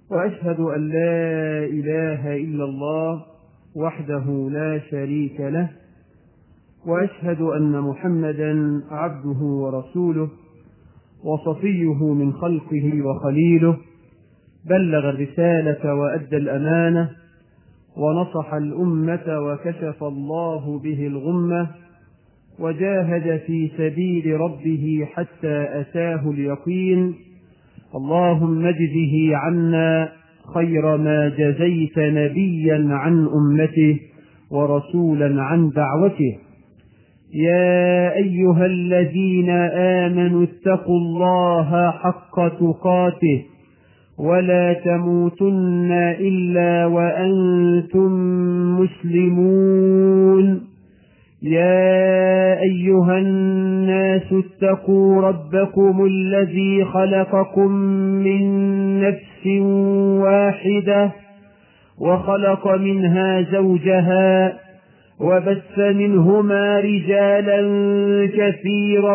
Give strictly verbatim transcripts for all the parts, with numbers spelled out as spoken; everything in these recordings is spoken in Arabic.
وأشهد أن لا إله إلا الله وحده لا شريك له، وأشهد أن محمدا عبده ورسوله وصفيه من خلقه وخليله، بلغ الرسالة وأدى الأمانة ونصح الأمة وكشف الله به الغمة، وجاهد في سبيل ربه حتى أتاه اليقين. اللهم اجزه عنا خير ما جزيت نبيا عن أمته ورسولا عن دعوته. يا أيها الذين آمنوا اتقوا الله حق تقاته ولا تموتن إلا وأنتم مسلمون. يا أيها الناس اتقوا ربكم الذي خلقكم من نفس واحدة وخلق منها زوجها وبث منهما رجالا كثيرا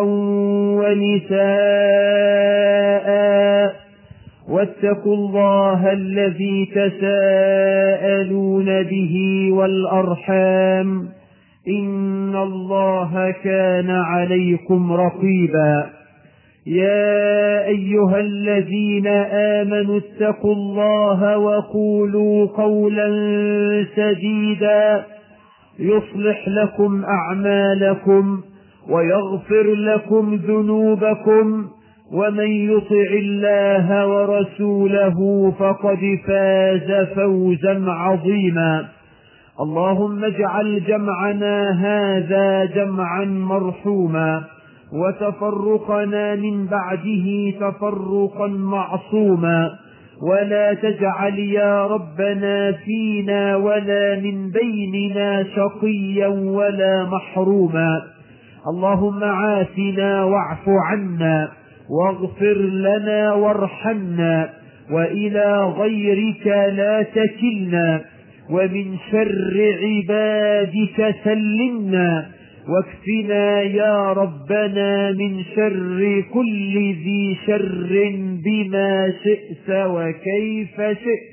ونساء، واتقوا الله الذي تساءلون به والأرحام، إن الله كان عليكم رقيبا. يا أيها الذين آمنوا اتقوا الله وقولوا قولا سديدا يصلح لكم أعمالكم ويغفر لكم ذنوبكم، ومن يطع الله ورسوله فقد فاز فوزا عظيما. اللهم اجعل جمعنا هذا جمعا مرحوما وتفرقنا من بعده تفرقا معصوما، ولا تجعل يا ربنا فينا ولا من بيننا شقيا ولا محروما. اللهم عافنا واعف عنا واغفر لنا وارحمنا، وإلى غيرك لا تكلنا، ومن شر عبادك سلمنا، واكفنا يا ربنا من شر كل ذي شر بما شئت وكيف شئت.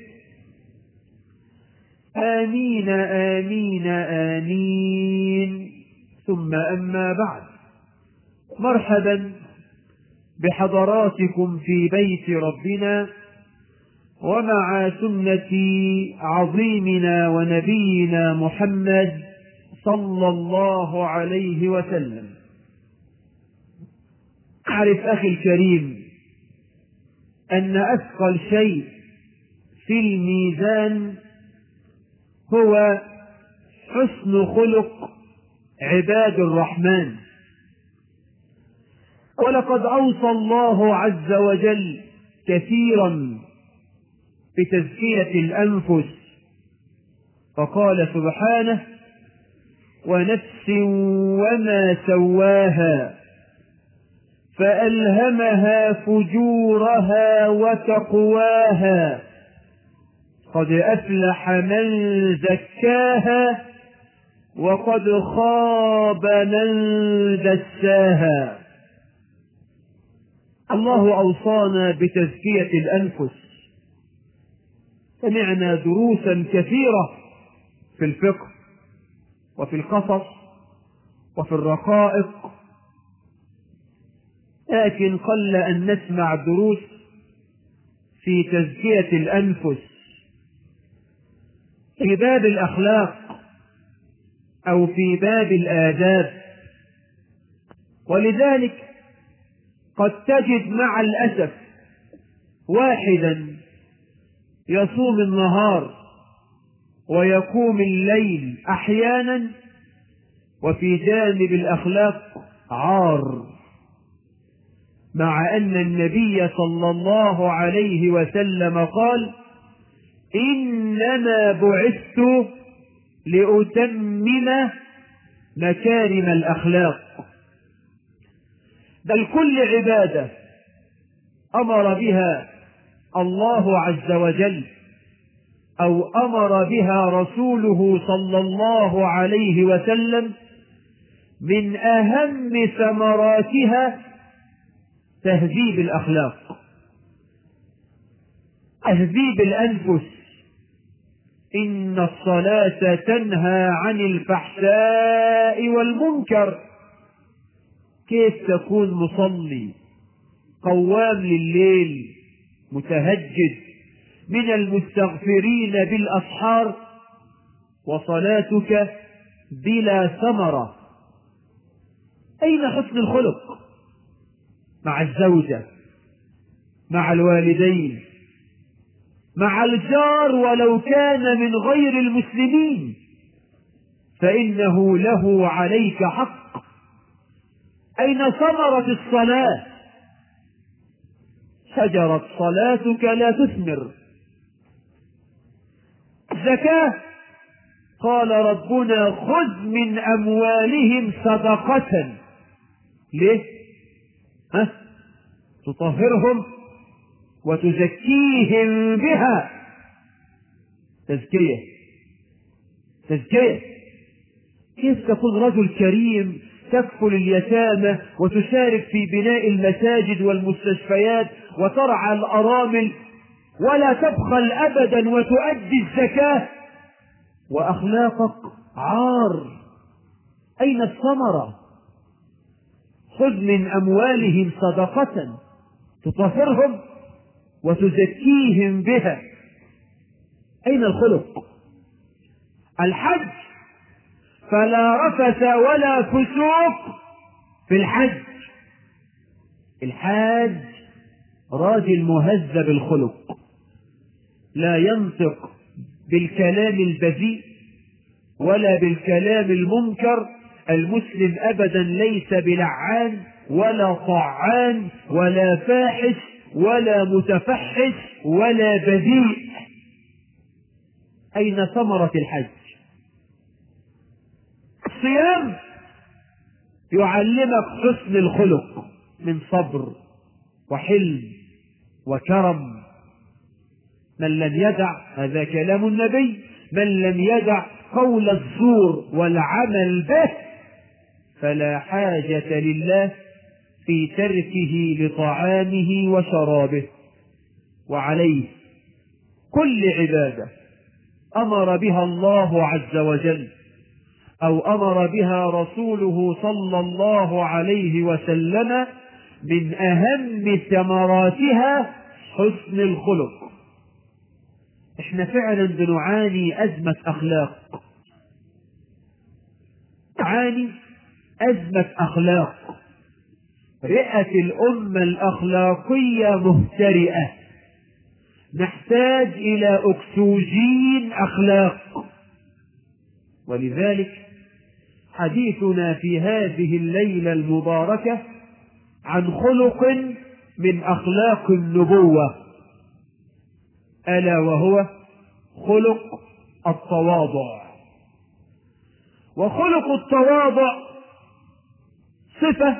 آمين آمين آمين. ثم أما بعد، مرحبا بحضراتكم في بيت ربنا ومع سنة عظيمنا ونبينا محمد صلى الله عليه وسلم. أعرف أخي الكريم أن أثقل شيء في الميزان هو حسن خلق عباد الرحمن، ولقد أوصى الله عز وجل كثيرا بتزكية الأنفس، فقال سبحانه: ونفس وما سواها فألهمها فجورها وتقواها، قد أفلح من زكاها وقد خاب من دساها. الله أوصانا بتزكية الأنفس. سمعنا دروسا كثيرة في الفقه وفي القصص وفي الرقائق، لكن قل أن نسمع دروس في تزكية الأنفس في باب الأخلاق أو في باب الآداب. ولذلك قد تجد مع الأسف واحدا يصوم النهار ويقوم الليل أحيانا، وفي جانب الأخلاق عار، مع أن النبي صلى الله عليه وسلم قال: إنما بعثت لأتمم مكارم الأخلاق. بل كل عبادة أمر بها الله عز وجل أو أمر بها رسوله صلى الله عليه وسلم، من أهم ثمراتها تهذيب الأخلاق. تهذيب الأنفس. إن الصلاة تنهى عن الفحشاء والمنكر. كيف تكون مصلي قوام لليل متهجد من المستغفرين بالأسحار وصلاتك بلا ثمرة؟ أين حسن الخلق مع الزوجة، مع الوالدين، مع الجار ولو كان من غير المسلمين، فإنه له عليك حق. أين ثمرة الصلاة؟ شجرة صلاتك لا تثمر. زكاة، قال ربنا خذ من أموالهم صدقة. ليه؟ ها؟ تطهرهم وتزكيهم بها. تزكية تزكية. كيف تكون رجل كريم تكفل اليتامى وتشارك في بناء المساجد والمستشفيات وترعى الأرامل ولا تبخل أبدا وتؤدي الزكاة وأخلاقك عار؟ أين الثمرة؟ خذ من أموالهم صدقة تطهرهم وتزكيهم بها. أين الخلق؟ الحج، فلا رفث ولا فسوق في الحج. الحاج راجل مهذب الخلق، لا ينطق بالكلام البذيء ولا بالكلام المنكر. المسلم أبدا ليس بلعان ولا طعان ولا فاحش ولا متفحش ولا بذيء. أين ثمرة الحج؟ الصيام يعلمك حسن الخلق من صبر وحلم وكرم. من لم يدع، هذا كلام النبي، من لم يدع قول الزور والعمل به فلا حاجة لله في تركه لطعامه وشرابه. وعليه كل عبادة أمر بها الله عز وجل أو أمر بها رسوله صلى الله عليه وسلم من أهم ثمراتها حسن الخلق. احنا فعلا بنعاني أزمة أخلاق، نعاني أزمة أخلاق. رئة الأمة الأخلاقية مهترئة، نحتاج إلى أكسجين أخلاق. ولذلك حديثنا في هذه الليلة المباركة عن خلق من أخلاق النبوة، ألا وهو خلق التواضع. وخلق التواضع صفة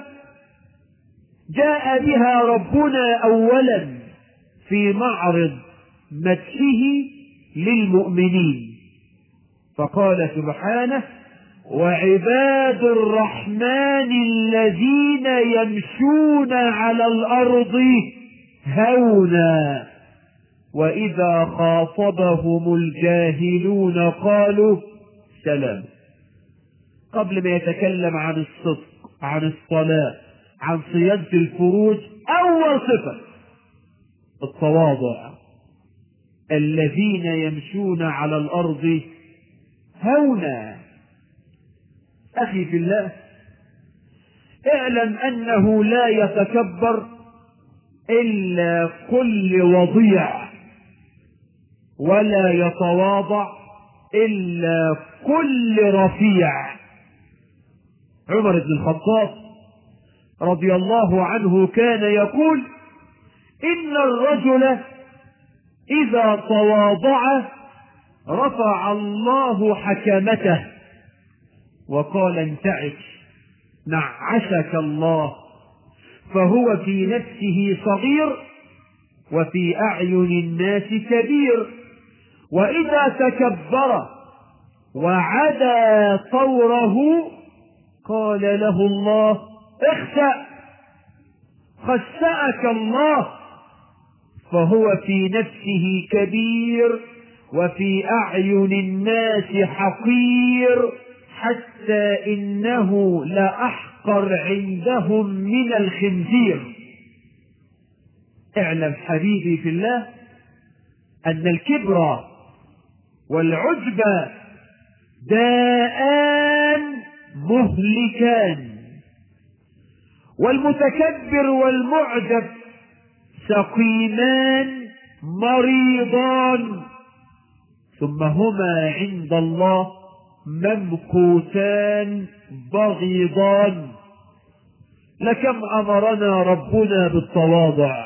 جاء بها ربنا أولا في معرض مدحه للمؤمنين، فقال سبحانه: وعباد الرحمن الذين يمشون على الأرض هونا وإذا خاطبهم الجاهلون قالوا سلام. قبل ما يتكلم عن الصدق، عن الصلاة، عن صيانة الفروج، أول صفة التواضع. الذين يمشون على الأرض هونا. أخي في الله، اعلم أنه لا يتكبر إلا كل وضيع، ولا يتواضع إلا كل رفيع. عمر بن الخطاب رضي الله عنه كان يقول: إن الرجل إذا تواضع رفع الله حكمته. وقال: انتعش نعشك الله، فهو في نفسه صغير وفي أعين الناس كبير، وإذا تكبر وعدا طوره قال له الله: اخسأ خسأك الله، فهو في نفسه كبير وفي أعين الناس حقير، حتى إنه لأحقر عندهم من الخنزير. اعلم حبيبي في الله أن الكبر والعجب داءان مهلكان، والمتكبر والمعجب سقيمان مريضان، ثم هما عند الله ممقوتان بغيضان. لكم أمرنا ربنا بالتواضع،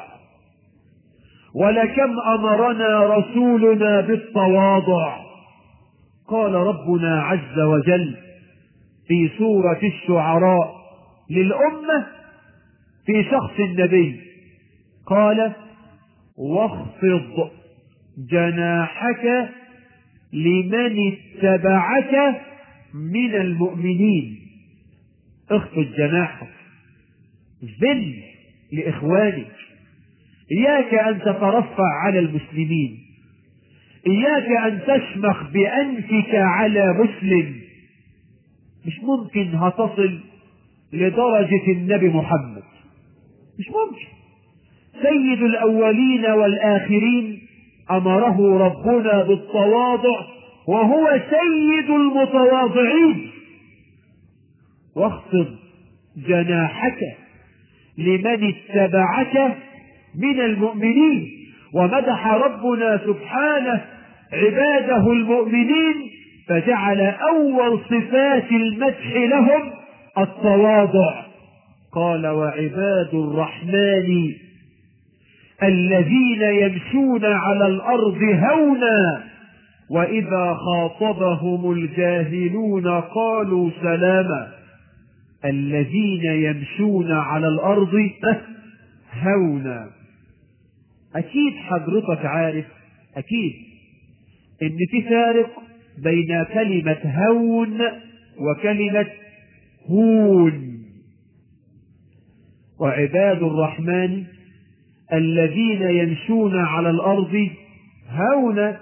ولكم أمرنا رسولنا بالتواضع. قال ربنا عز وجل في سورة الشعراء للأمة في شخص النبي، قال: واخفض جناحك لمن اتبعك من المؤمنين. اخفض جناحك، ذل لإخوانك، إياك أن تترفع على المسلمين، إياك أن تشمخ بأنفك على مسلم. مش ممكن هتصل لدرجة النبي محمد، مش ممكن. سيد الأولين والآخرين أمره ربنا بالتواضع، وهو سيد المتواضعين. واخفض جناحك لمن اتبعك من المؤمنين. ومدح ربنا سبحانه عباده المؤمنين، فجعل أول صفات المدح لهم التواضع. قال: وعباد الرحمن الذين يمشون على الأرض هونا وإذا خاطبهم الجاهلون قالوا سلاما. الذين يمشون على الأرض هونا. أكيد حضرتك عارف، أكيد إن في فارق بين كلمة هون وكلمة هون. وعباد الرحمن الذين يمشون على الأرض هونا.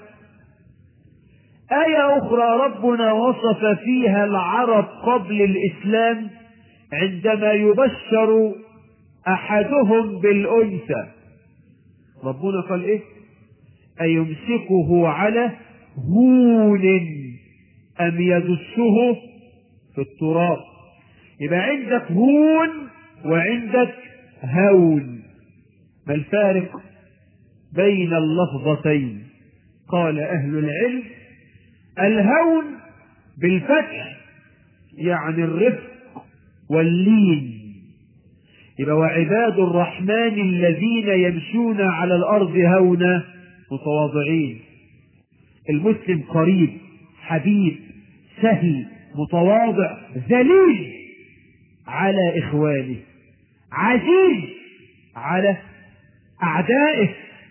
آية أخرى ربنا وصف فيها العرب قبل الإسلام عندما يبشر أحدهم بالأنثى، ربنا قال إيه؟ أيمسكه على هون أم يدسه في التراب. يبقى عندك هون وعندك هون. ما الفارق بين اللفظتين؟ قال أهل العلم: الهون بالفتح يعني الرفق واللين. يبقى وعباد الرحمن الذين يمشون على الأرض هونا متواضعين. المسلم قريب حبيب سهل متواضع ذليل على إخوانه، عزيز على أعدائه.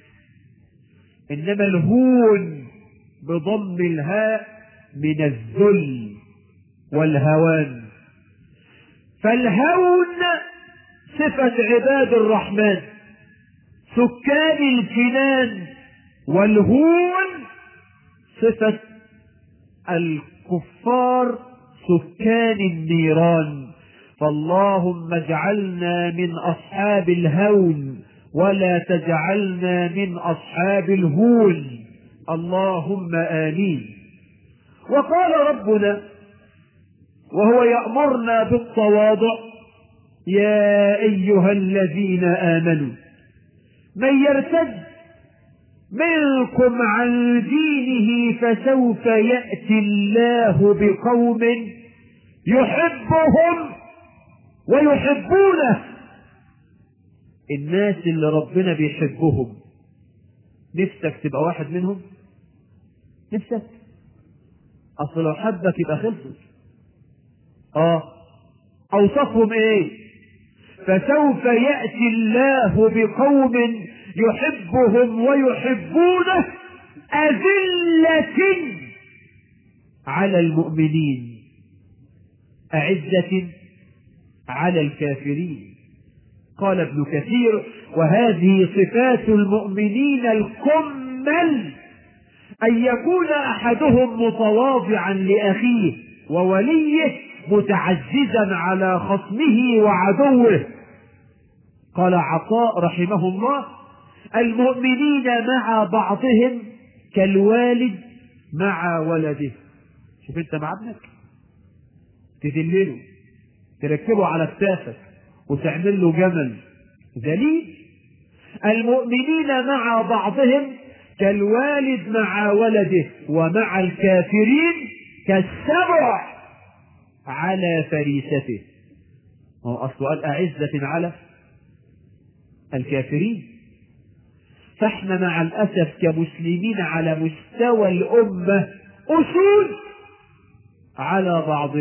إنما الهون بضم الهاء من الذل والهوان. فالهون صفة عباد الرحمن سكان الجنان، والهون صفة الكفار سكان النيران. فاللهم اجعلنا من أصحاب الهون ولا تجعلنا من أصحاب الهون، اللهم آمين. وقال ربنا وهو يأمرنا بالتواضع: يا أيها الذين آمنوا من يرتد منكم عن دينه فسوف يأتي الله بقوم يحبهم ويحبونه. الناس اللي ربنا بيحبهم، نفسك تبقى واحد منهم؟ نفسك؟ أصل لو حبك يبقى خلصت. آه أوصفهم إيه؟ فسوف يأتي الله بقوم يحبهم ويحبونه أذلة على المؤمنين أعزة على الكافرين. قال ابن كثير: وهذه صفات المؤمنين الكمل، أن يكون أحدهم متواضعا لأخيه ووليه متعززا على خصمه وعدوه. قال عطاء رحمه الله: المؤمنين مع بعضهم كالوالد مع ولده. شوف انت مع ابنك تدلله، تركبه على كتافك وتعمل له جمل ذليل. المؤمنين مع بعضهم كالوالد مع ولده، ومع الكافرين كالسبع على فريسته. هو أصل قال أعزة على الكافرين. فاحنا مع الأسف كمسلمين على مستوى الأمة أسود على بعض،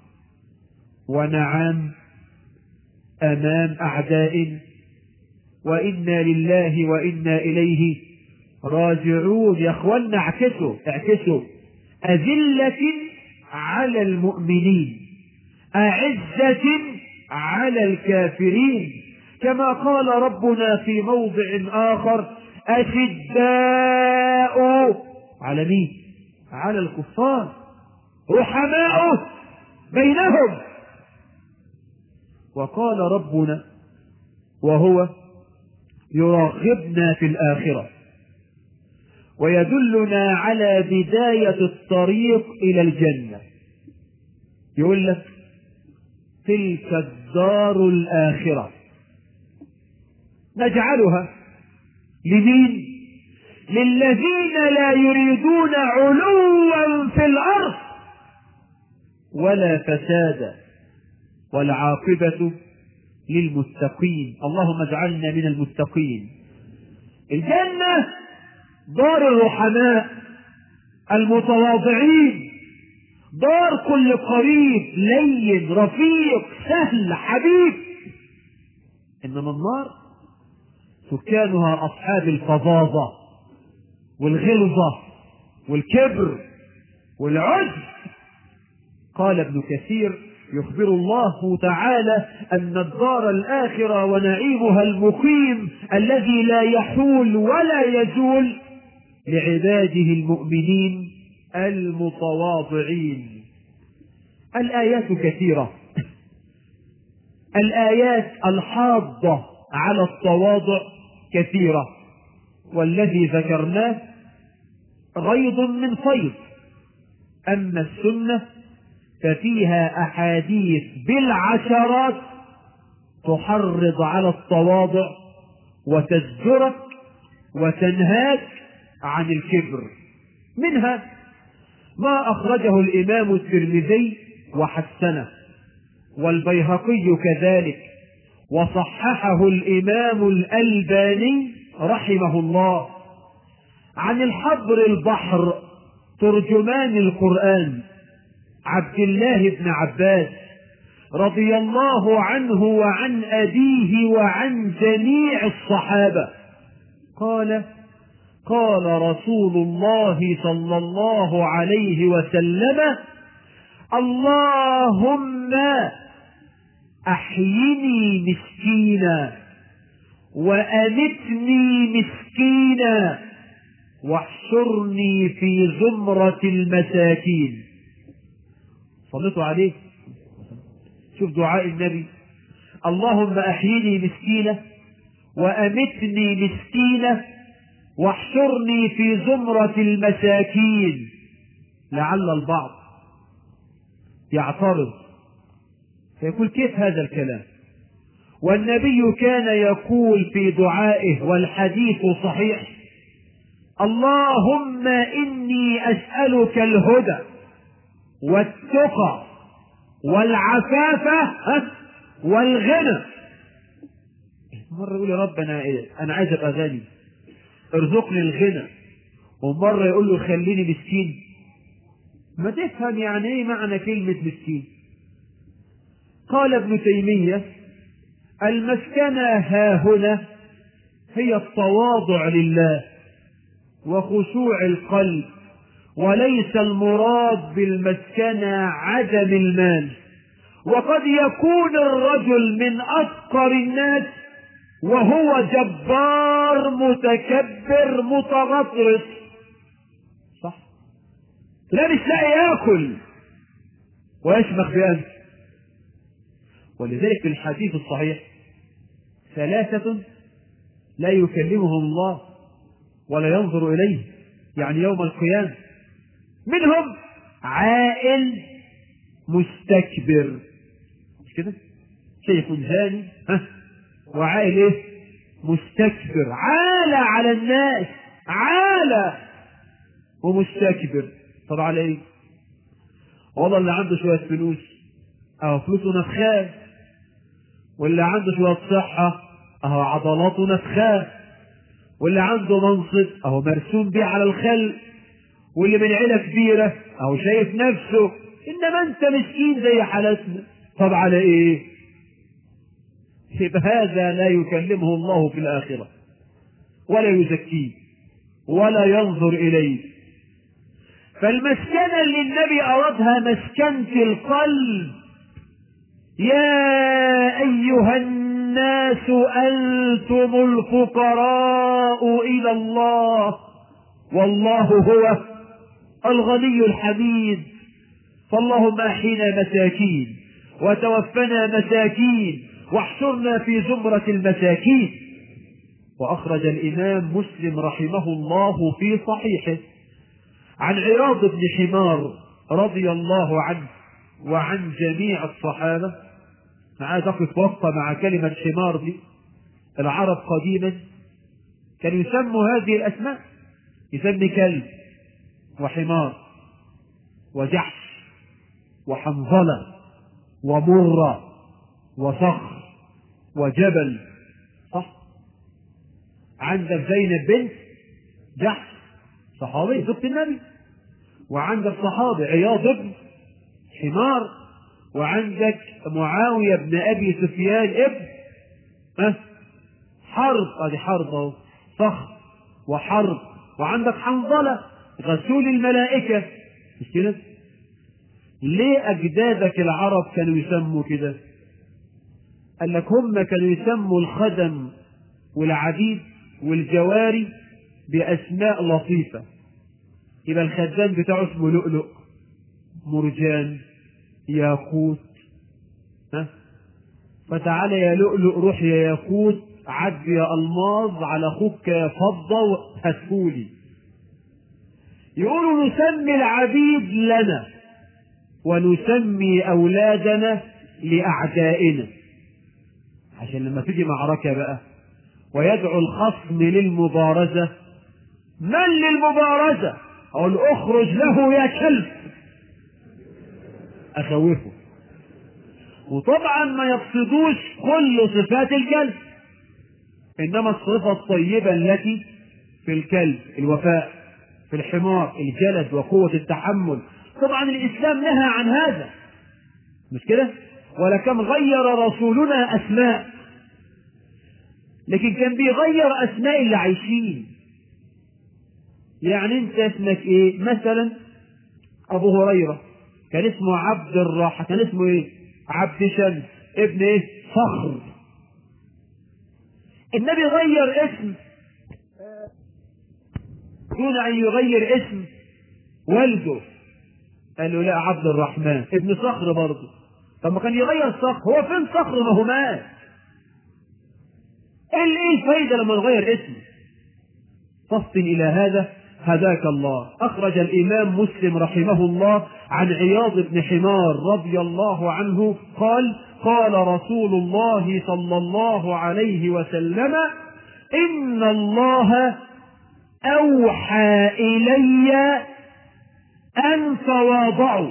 ونعم أمام أعداء، وإنا لله وإنا إليه راجعون. يا أخوانا اعكسوا اعكسوا: أذلة على المؤمنين، أعزة على الكافرين، كما قال ربنا في موضع آخر: أشداء على مين؟ على الكفار، رحماء بينهم. وقال ربنا وهو يرغبنا في الآخرة ويدلنا على بداية الطريق إلى الجنة، يقول لك: تلك الدار الآخرة نجعلها لمين؟ للذين لا يريدون علوا في الأرض ولا فسادا والعاقبة للمتقين. اللهم اجعلنا من المتقين. الجنة دار الرحماء المتواضعين، دار كل قريب لين رفيق سهل حبيب. إنما النار سكانها أصحاب الفظاظة والغلظة والكبر والعجب. قال ابن كثير: يخبر الله تعالى أن الدار الآخرة ونعيمها المقيم الذي لا يحول ولا يزول لعباده المؤمنين المتواضعين. الآيات كثيرة، الآيات الحاضة على التواضع كثيرة، والذي ذكرناه غيض من فيض. أما السنة ففيها أحاديث بالعشرات تحرض على التواضع وتزجرك وتنهاك عن الكبر. منها ما أخرجه الإمام الترمذي وحسنه، والبيهقي كذلك، وصححه الإمام الألباني رحمه الله، عن الحبر البحر ترجمان القرآن عبد الله بن عباس رضي الله عنه وعن أبيه وعن جميع الصحابة قال: قال رسول الله صلى الله عليه وسلم: اللهم أحيني مسكينا وأمتني مسكينا واحشرني في زمرة المساكين. صليتوا عليه. شوف دعاء النبي: اللهم أحيني مسكينة وأمتني مسكينة واحشرني في زمرة المساكين. لعل البعض يعترض فيقول: كيف هذا الكلام؟ والنبي كان يقول في دعائه والحديث صحيح: اللهم إني أسألك الهدى والتقى والعفاف والغنى. مرة يقول: يا رب أنا, أنا عايز أبقى غني ارزقني الغنى، ومرة يقول له: خليني مسكين. ما تفهم يعني ايه معنى كلمة مسكين. قال ابن تيمية: المسكنة هاهنا هي التواضع لله وخشوع القلب، وليس المراد بالمسكنة عدم المال. وقد يكون الرجل من أفقر الناس وهو جبار متكبر متغطرس. صح؟ لا مش لاقي ياكل ويشمخ بأنف. ولذلك في الحديث الصحيح ثلاثة لا يكلمهم الله ولا ينظر إليه، يعني يوم القيامة، منهم عائل مستكبر. مش كده؟ شيخ زاني ها وعائل ايه؟ مستكبر، عالى على الناس، عالى ومستكبر. طب على ايه؟ والله اللي عنده شوية فلوس اهو فلوسه نفخان، واللي عنده شوية صحة اهو عضلاته نفخان، واللي عنده منصب اهو مرسوم بيه على الخلق، واللي من عيلة كبيرة اهو شايف نفسه، انما انت مسكين زي حالتنا. طب على ايه؟ يبقى هذا لا يكلمه الله في الآخرة ولا يزكيه ولا ينظر إليه. فالمسكنة اللي النبي أرادها مسكنة القلب. يا أيها الناس أنتم الفقراء إلى الله والله هو الغني الحميد. فاللهم أحينا مساكين وتوفنا مساكين واحشرنا في زمرة المساكين. وأخرج الإمام مسلم رحمه الله في صحيحه عن عياض بن حمار رضي الله عنه وعن جميع الصحابة. أنا عايز أقف وقفة مع كلمة حمار دي. العرب قديما كانوا يسموا هذه الأسماء، يسمي كلب وحمار وجحش وحنظلة ومرة وصخر وجبل. صح؟ عندك زينب بنت جحش صحابي زوجة النبي، وعندك صحابي عياض بن حمار، وعندك معاوية بن أبي سفيان ابن أه؟ حرب، ادي حرب اهو، صخر وحرب، وعندك حنظلة غسول الملائكة. مش كده؟ ليه أجدادك العرب كانوا يسموا كده؟ قال لك هم كانوا يسموا الخدم والعبيد والجواري بأسماء لطيفة. يبقى الخدام بتاعه اسمه لؤلؤ، مرجان، ياقوت. ها؟ فتعالى يا لؤلؤ، روح يا ياقوت، عد يا ألماظ، على أخوك يا فضة هاتهولي. يقولوا نسمي العبيد لنا ونسمي أولادنا لأعدائنا، عشان لما تيجي معركة بقى ويدعو الخصم للمبارزة، من للمبارزة؟ أقول اخرج له يا كلب، أخوفه. وطبعا ما يقصدوش كل صفات الكلب، إنما الصفة الطيبة التي في الكلب، الوفاء، في الحمار الجلد وقوة التحمل. طبعا الإسلام نهى عن هذا، مش كده؟ ولكن غير رسولنا أسماء، لكن كان بيغير أسماء اللي عايشين. يعني أنت اسمك إيه؟ مثلا أبو هريرة كان اسمه عبد الرحمن، كان اسمه إيه؟ عبد شمس ابن إيه؟ صخر. النبي غير اسم دون أن يغير اسم والده، قال له لا عبد الرحمن ابن صخر برضه. طب ما كان يغير صخر، هو فين صخر؟ ما هو مات. ايه الفايدة لما نغير اسمه؟ فصل إلى هذا هداك الله. أخرج الإمام مسلم رحمه الله عن عياض بن حمار رضي الله عنه قال: قال رسول الله صلى الله عليه وسلم: إن الله أوحى إلي أن تواضعوا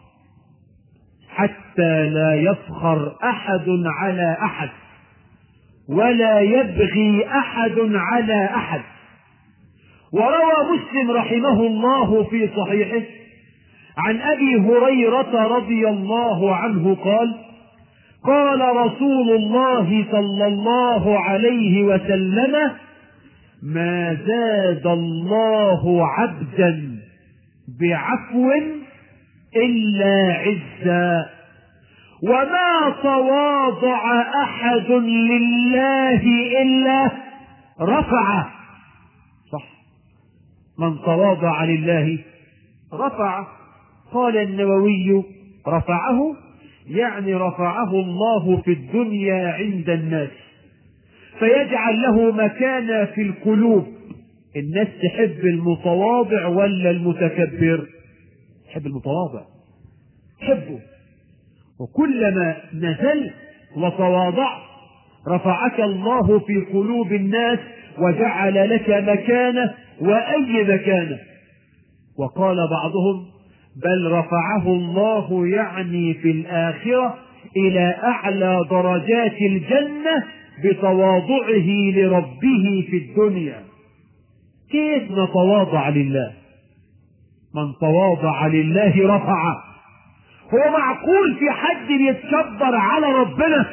حتى لا يفخر أحد على أحد ولا يبغي أحد على أحد. وروى مسلم رحمه الله في صحيحه عن أبي هريرة رضي الله عنه قال: قال رسول الله صلى الله عليه وسلم: ما زاد الله عبدا بعفو إلا عزا وما تواضع أحد لله إلا رفعه. صح، من تواضع لله رفعه. قال النووي رفعه يعني رفعه الله في الدنيا عند الناس، فيجعل له مكانة في القلوب. الناس تحب المتواضع ولا المتكبر؟ تحب المتواضع، تحبه. وكلما نزلت وتواضعت رفعك الله في قلوب الناس وجعل لك مكانة، وأي مكانة. وقال بعضهم بل رفعه الله يعني في الآخرة إلى أعلى درجات الجنة بتواضعه لربه في الدنيا. كيف نتواضع لله؟ من تواضع لله رفعه. هو معقول في حد يتكبر على ربنا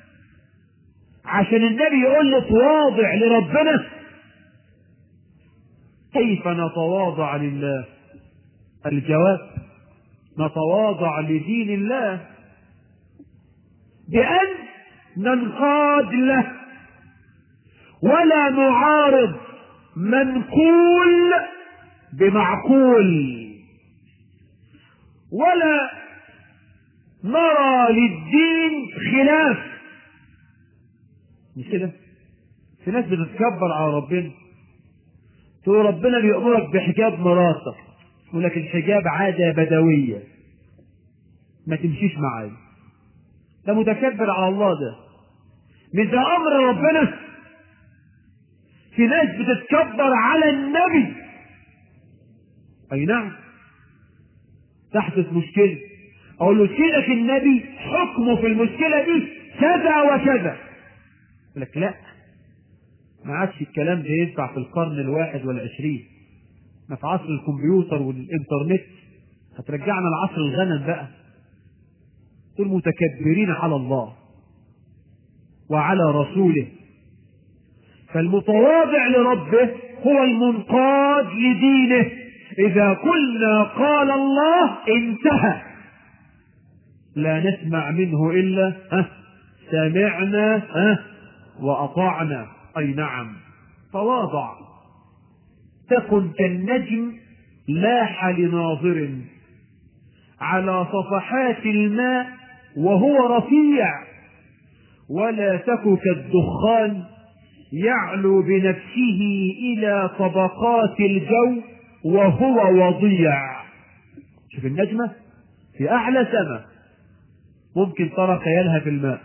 عشان النبي يقول له تواضع لربنا؟ كيف نتواضع لله؟ الجواب نتواضع لدين الله بأن ننقاد له ولا نعارض منقول بمعقول، ولا نرى للدين خلاف. مش كده؟ في ناس بتتكبر على ربنا، تقول ربنا بيأمرك بحجاب مراتك، يقول لك الحجاب عادة بدوية ما تمشيش معايا. ده متكبر على الله. ده مش ده أمر ربنا. في ناس بتتكبر على النبي. أي نعم، تحدث مشكلة أقول له سيدك النبي حكمه في المشكلة دي كذا وكذا، يقول لك لا، ما عادش الكلام ده ينفع في القرن الواحد والعشرين. ما في عصر الكمبيوتر والإنترنت، هترجعنا لعصر الغنم بقى. دول متكبرين على الله وعلى رسوله. فالمتواضع لربه هو المنقاد لدينه. إذا قلنا قال الله انتهى، لا نسمع منه إلا ها سمعنا ها وأطعنا. أي نعم، تواضع. تكن كالنجم لاح لناظر على صفحات الماء وهو رفيع، ولا تك كالدخان يعلو بنفسه إلى طبقات الجو وهو وضيع. شوف النجمة في أعلى سماء ممكن ترى خيالها في الماء.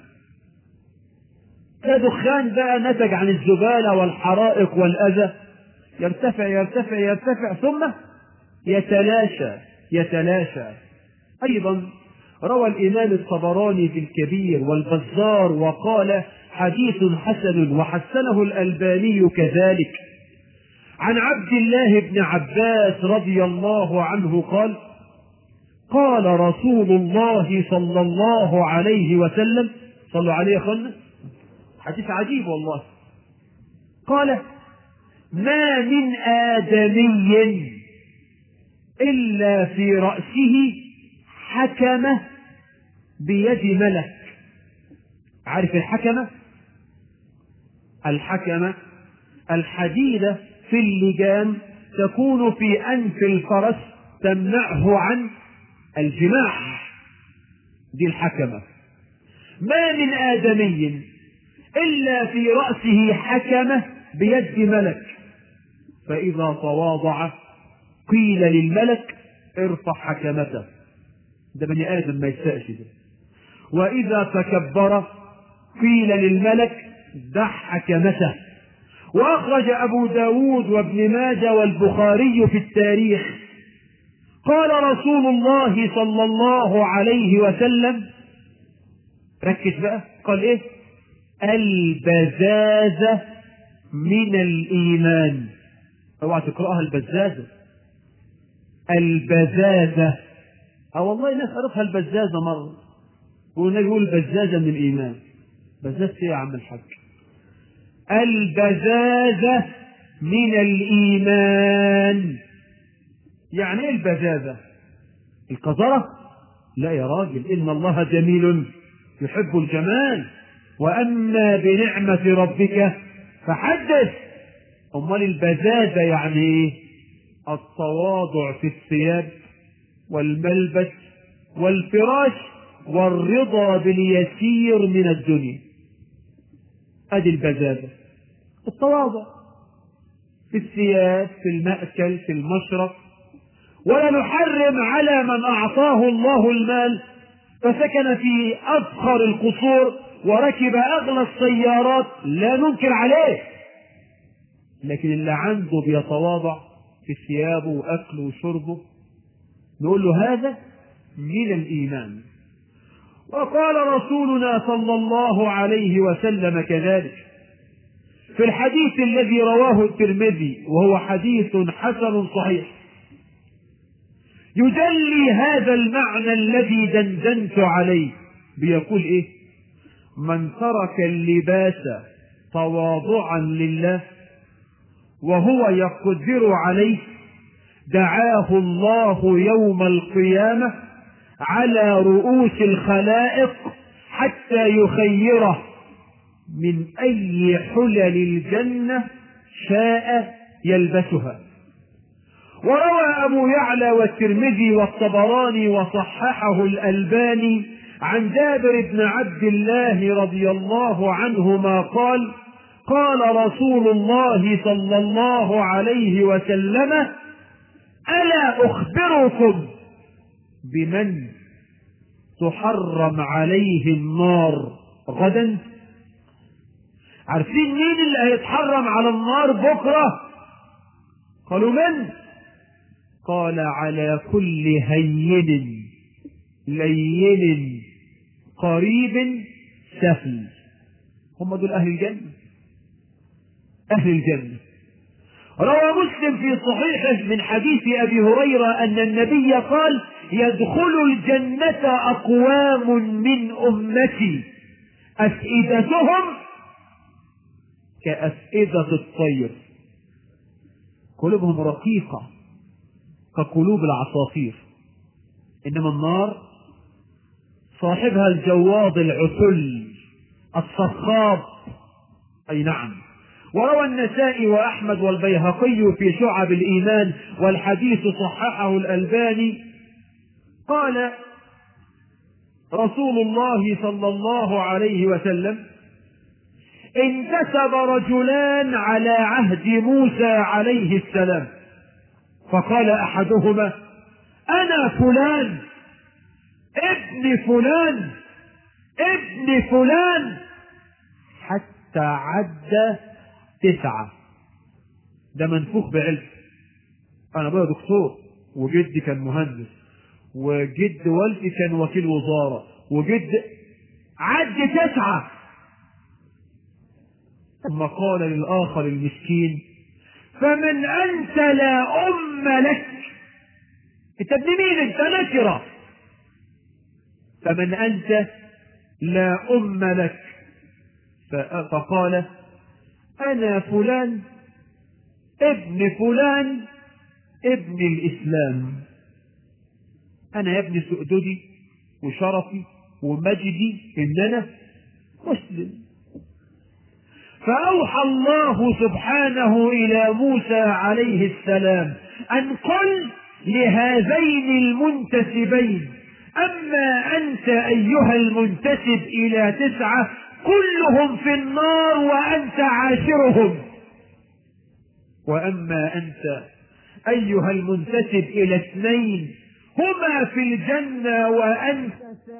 كدخان بقى نتج عن الزبالة والحرائق والأذى، يرتفع يرتفع يرتفع ثم يتلاشى يتلاشى. أيضا روى الإمام الطبراني في الكبير والبزار وقال حديث حسن وحسنه الألباني كذلك عن عبد الله بن عباس رضي الله عنه قال قال رسول الله صلى الله عليه وسلم، صلوا عليه يا اخوانا، حديث عجيب والله، قال ما من آدمي إلا في رأسه حكمة بيد ملك. عارف الحكمة؟ الحكمة الحديدة في اللجام تكون في أنف الفرس تمنعه عن الجماع، دي الحكمة. ما من آدمي إلا في رأسه حكمة بيد ملك، فإذا تواضع قيل للملك ارفع حكمته، ده بني آدم ما يستأش ده. وإذا تكبر قيل للملك دع حكمته. وأخرج أبو داود وابن ماجه والبخاري في التاريخ قال رسول الله صلى الله عليه وسلم، ركز بقى، قال ايه؟ البزازة من الإيمان. اوعى تقرأها البزازة، البزازة. اه والله ناس قرأتها البزازة مرة، والنبي يقول البزازة من الإيمان. بزازة ايه يا عم الحاج؟ البزازة من الإيمان. يعني ايه البزازة؟ القذرة؟ لا يا راجل، إن الله جميل يحب الجمال، وأما بنعمة ربك فحدث. أمال البذاذة يعني إيه؟ التواضع في الثياب والملبس والفراش والرضا باليسير من الدنيا. ادي البذاذة، التواضع في الثياب، في المأكل، في المشرب. ولا نحرم على من أعطاه الله المال فسكن في أفخر القصور وركب أغلى السيارات، لا ننكر عليه، لكن اللي عنده بيتواضع في ثيابه وأكله وشربه نقول له هذا من الإيمان. وقال رسولنا صلى الله عليه وسلم كذلك في الحديث الذي رواه الترمذي وهو حديث حسن صحيح، يجلي هذا المعنى الذي دندنت عليه، بيقول ايه؟ من ترك اللباس تواضعا لله وهو يقدر عليه دعاه الله يوم القيامة على رؤوس الخلائق حتى يخيره من أي حلل الجنة شاء يلبسها. وروى أبو يعلى والترمذي والطبراني وصححه الألباني عن جابر بن عبد الله رضي الله عنهما قال: قال رسول الله صلى الله عليه وسلم: ألا أخبركم بمن تحرم عليه النار غدا؟ عارفين مين اللي هيتحرم على النار بكرة؟ قالوا من؟ قال: على كل هين لين قريب سهل. هم دول أهل الجنة، أهل الجنة. روى مسلم في صحيحه من حديث أبي هريرة أن النبي قال: يدخل الجنة أقوام من أمتي أفئدتهم كأفئدة الطير، قلوبهم رقيقة كقلوب العصافير، إنما النار صاحبها الجواض العتل الصخاب. أي نعم. وروى النسائي وأحمد والبيهقي في شعب الإيمان والحديث صححه الألباني قال رسول الله صلى الله عليه وسلم: انتسب رجلان على عهد موسى عليه السلام، فقال أحدهما: أنا فلان ابن فلان ابن فلان، حتى عد تسعة. ده منفوخ بعلم. أنا بقى دكتور، وجدي كان مهندس، وجد والدي كان وكيل وزارة، وجد عد تسعة. ثم قال للآخر المسكين: فمن أنت لا أم لك؟ أنت ابن مين؟ أنت نكرة. فمن أنت لا أم لك؟ فقال: أنا فلان ابن فلان ابن الإسلام. أنا يا ابن سؤددي وشرفي ومجدي إن أنا مسلم. فأوحى الله سبحانه إلى موسى عليه السلام أن قل لهذين المنتسبين: أما أنت أيها المنتسب إلى تسعة كلهم في النار وأنت عاشرهم، وأما أنت أيها المنتسب إلى اثنين هما في الجنة وأنت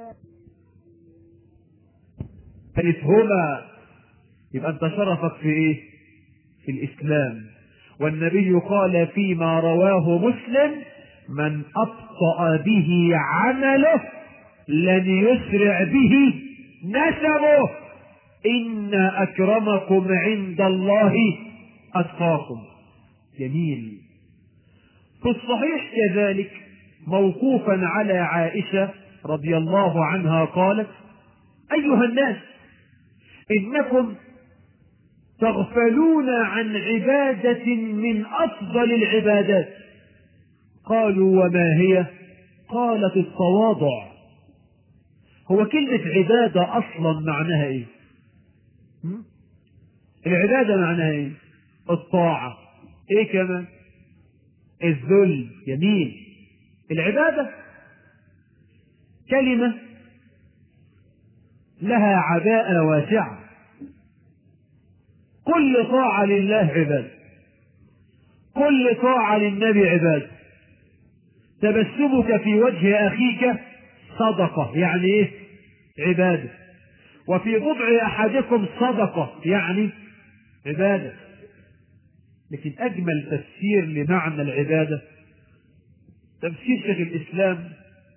ثالثهما. يبقى أنت شرفك في إيه؟ في الإسلام. والنبي قال فيما رواه مسلم: من أبطأ به عمله لن يسرع به نسبه، إن أكرمكم عند الله أتقاكم. جميل. في الصحيح كذلك موقوفا على عائشة رضي الله عنها قالت: أيها الناس، إنكم تغفلون عن عبادة من أفضل العبادات. قالوا: وما هي؟ قالت: التواضع هو كلمة عبادة أصلا معناها إيه؟ هم؟ العبادة معناها إيه؟ الطاعة. إيه كمان؟ الذل. جميل. العبادة كلمة لها عباءة واسعة. كل طاعة لله عبادة، كل طاعة للنبي عبادة. تبسمك في وجه أخيك صدقة، يعني إيه؟ عبادة. وفي بضع أحدكم صدقة، يعني عبادة. لكن أجمل تفسير لمعنى العبادة تفسير شيخ الإسلام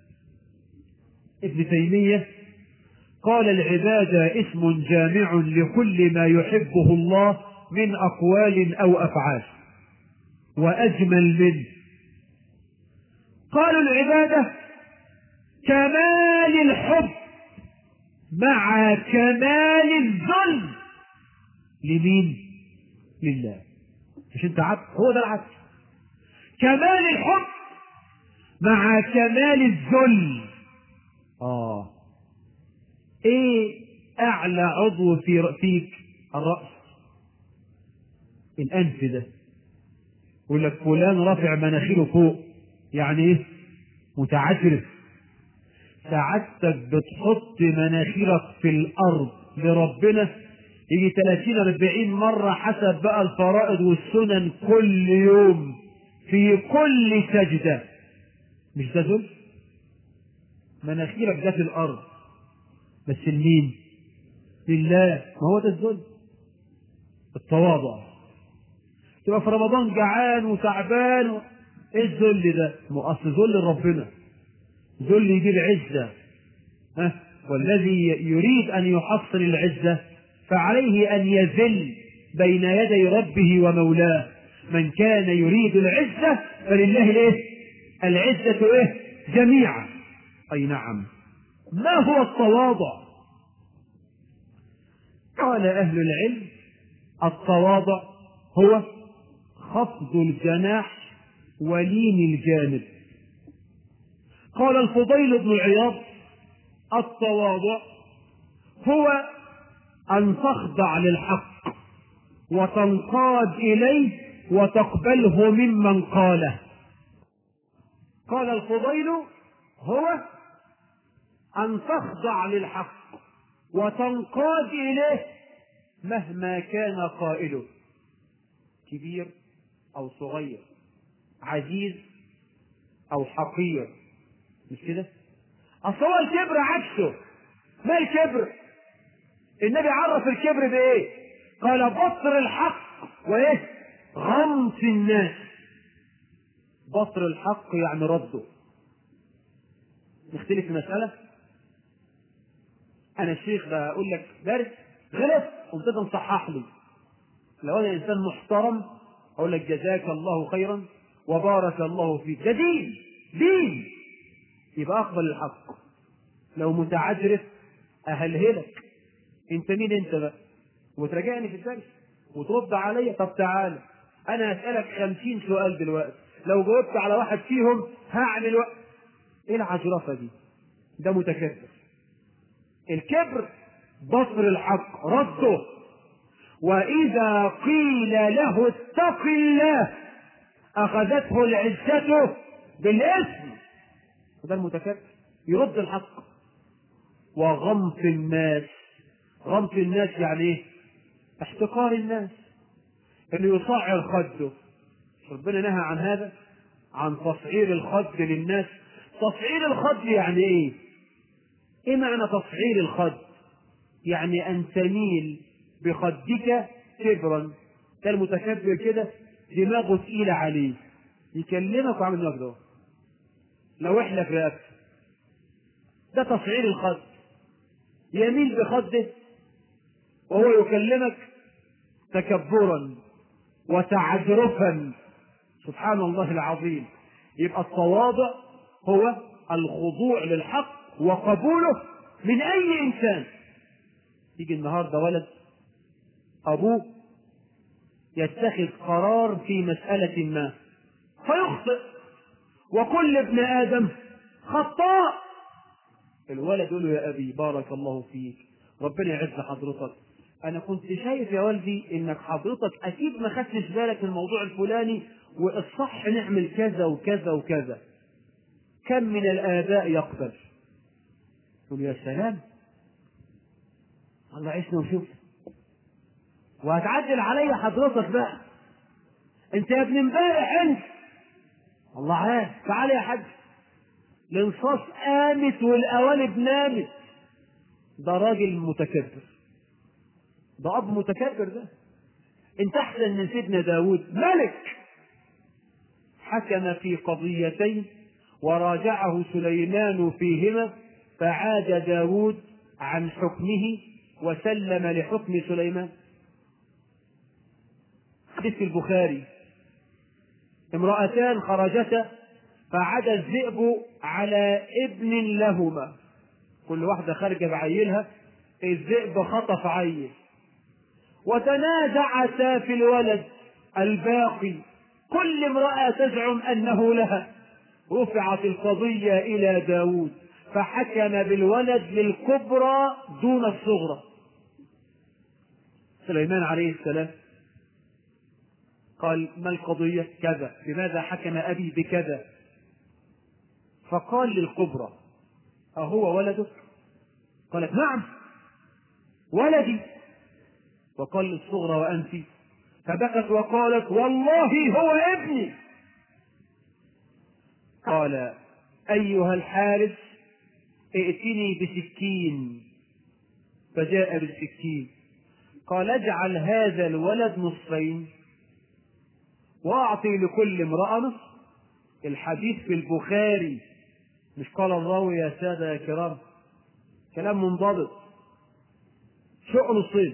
ابن تيمية، قال العبادة اسم جامع لكل ما يحبه الله من أقوال أو أفعال. وأجمل منه قالوا العبادة كمال الحب مع كمال الذل. لمين؟ لله. مش انت عبد؟ هو ده العبد. كمال الحب مع كمال الذل. اه ايه اعلى عضو في فيك؟ الرأس. الانف ده يقول لك فلان رافع مناخيره فوق، يعني ايه؟ متعجرف. سعادتك بتحط مناخيرك في الارض لربنا يجي ثلاثين أربعين مرة حسب بقى الفرائض والسنن كل يوم في كل سجدة. مش ده ذل؟ مناخيرك ده في الارض بس لمين؟ لله. ما هو ده الذل، التواضع. تبقى في رمضان جعان وتعبان و... ايه الذل ده؟ ما اصل ذل ربنا، ذل يجيب عزة. ها؟ والذي يريد ان يحصل العزة فعليه ان يذل بين يدي ربه ومولاه. من كان يريد العزة فلله الايه؟ العزة ايه؟ جميعا. اي نعم. ما هو التواضع؟ قال اهل العلم التواضع هو خفض الجناح ولين الجانب. قال الفضيل بن عياض التواضع هو أن تخضع للحق وتنقاد إليه وتقبله ممن قاله. قال الفضيل هو أن تخضع للحق وتنقاد إليه مهما كان قائله، كبير أو صغير، عزيز أو حقير. مش كده؟ أصل هو الكبر عكسه. ما الكبر؟ النبي عرف الكبر بإيه؟ قال بطر الحق وإيه؟ غمط الناس. بطر الحق يعني رده. نختلف في مسألة. أنا الشيخ بقول لك درس غلط قمت تصحح لي. لو أنا إنسان محترم أقول لك جزاك الله خيرا وبارك الله فيك. ده دين، دين. يبقى أقبل الحق. لو متعجرف أهلهلك. أنت مين أنت بقى؟ وتراجعني في الدرس وترد عليا. طب تعالى أنا أسألك خمسين سؤال دلوقتي، لو جاوبت على واحد فيهم هعمل وقت. إيه العجرفة دي؟ ده متكبر. الكبر بطر الحق رده. وإذا قيل له اتق الله أخذته العزة بالإثم. وده المتكبر يرد الحق. وغمط الناس. غمط الناس يعني ايه؟ احتقار الناس، انه يصعر خده. ربنا نهى عن هذا، عن تصعير الخد للناس. تصعير الخد يعني ايه؟ ايه معنى تصعير الخد؟ يعني ان تميل بخدك كبرا. ده المتكبر كده دماغه تقيلة عليه، يكلمك وعامل دماغه ده لو احنا في رقبته. ده تصعير الخد. يميل بخده وهو يكلمك تكبرا وتعجرفا. سبحان الله العظيم. يبقى التواضع هو الخضوع للحق وقبوله من اي انسان. يجي النهارده ولد ابوه يتخذ قرار في مسألة ما فيخطئ، وكل ابن ادم خطاء. الولد يقول له يا ابي بارك الله فيك، ربنا يعز حضرتك، انا كنت شايف يا والدي انك حضرتك اكيد ما خدتش بالك من الموضوع الفلاني، والصح نعمل كذا وكذا وكذا. كم من الاباء يقبل؟ يقول يا سلام، الله عشنا وشوف، وهتعدل عليا حضرتك بقى، انت يا ابن امبارح انت، الله عارف، تعالى يا حاج، الانصاص قامت والقوالب نامت. ده راجل متكبر، ده اب متكبر. ده انت احسن من سيدنا داود ملك حكم في قضيتين وراجعه سليمان فيهما، فعاد داود عن حكمه وسلم لحكم سليمان. حديث في البخاري: امرأتان خرجتا فعدا الذئب على ابن لهما، كل واحدة خارجة بعيلها، الذئب خطف عيل، وتنازعتا في الولد الباقي، كل امرأة تزعم أنه لها. رفعت القضية إلى داود فحكم بالولد للكبرى دون الصغرى. سليمان عليه السلام قال: ما القضية؟ كذا. لماذا حكم أبي بكذا؟ فقال للكبرى: أهو ولدك؟ قالت: نعم ولدي. وقال للصغرى: وأنت؟ فبكت وقالت: والله هو ابني. قال: أيها الحارس ائتني بسكين. فجاء بالسكين. قال: اجعل هذا الولد نصفين واعطي لكل امرأة نصف. الحديث في البخاري، مش قال الراوي يا سادة يا كرام، كلام منضبط، شق نصين.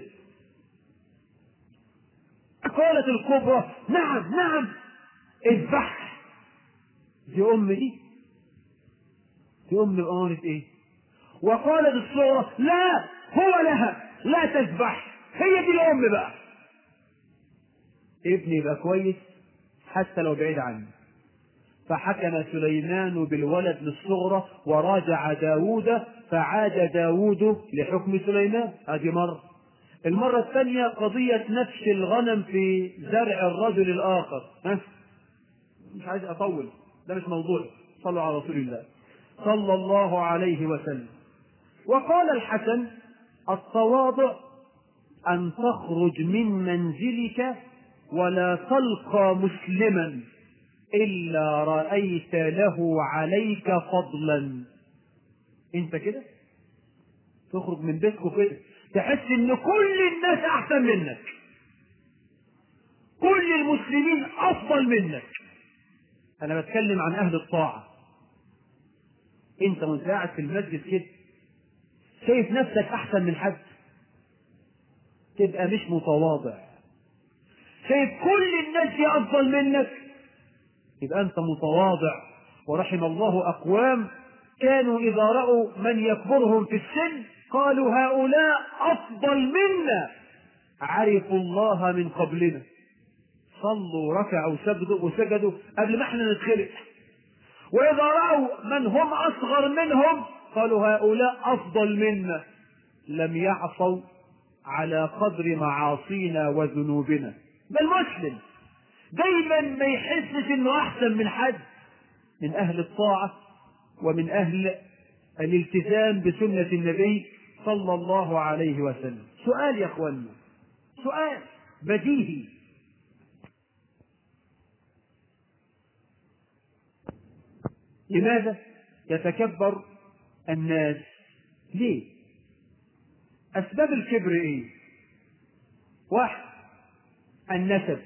قالت الكبرى: نعم نعم اذبح. دي ام دي دي ام بأمانة ايه؟ وقالت الصغرى: لا هو لها، لا تذبح، هي دي الام بقى. ابني يبقى كويس حتى لو بعيد عني. فحكم سليمان بالولد للصغرى وراجع داود فعاد داود لحكم سليمان. هذه مرة. المرة الثانية قضية نفش الغنم في زرع الرجل الآخر. ها؟ مش عايز أطول، ده مش موضوع. صلوا على رسول الله صلى الله عليه وسلم. وقال الحسن: التواضع أن تخرج من منزلك ولا تلقى مسلما إلا رأيت له عليك فضلا. انت كده تخرج من بيتك كده تحس ان كل الناس احسن منك، كل المسلمين افضل منك. انا بتكلم عن اهل الطاعة. انت وانت قاعد في المسجد كده شايف نفسك احسن من حد، تبقى مش متواضع. شايف كل الناس دي افضل منك، يبقى انت متواضع. ورحم الله اقوام كانوا اذا راوا من يكبرهم في السن قالوا: هؤلاء افضل منا، عرفوا الله من قبلنا، صلوا ركعوا وسجدوا وسجدوا قبل ما احنا نتخلق. واذا راوا من هم اصغر منهم قالوا: هؤلاء افضل منا، لم يعصوا على قدر معاصينا وذنوبنا. بل مسلم دايما ما يحسش انه احسن من حد، من اهل الطاعة ومن اهل الالتزام بسنة النبي صلى الله عليه وسلم. سؤال يا اخوانا، سؤال بديهي: لماذا يتكبر الناس؟ ليه؟ اسباب الكبر ايه؟ واحد: النسب،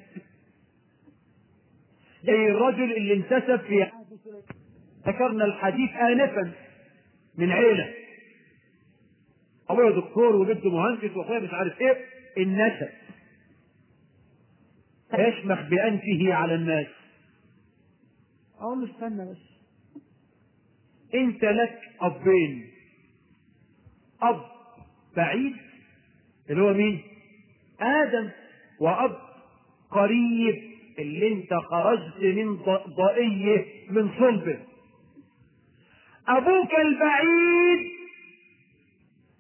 زي الرجل اللي انتسب في، ذكرنا الحديث آنفا، من عيلة أبويا دكتور وجده مهندس وأخويا مش عارف إيه. النسب يشمخ بأنفه على الناس. أقول له: استنى بس، أنت لك أبين، أب بعيد اللي هو مين؟ آدم، وأب قريب اللي انت خرجت من ضئيه من صلبه. ابوك البعيد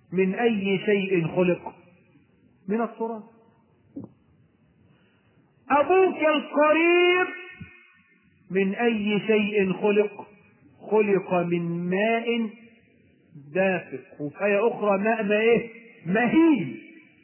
من أي شيء خلق؟ من التراب. أبوك القريب من أي شيء خلق؟ خلق من ماء دافق. وفي آية أخرى ماء ما إيه؟ مهين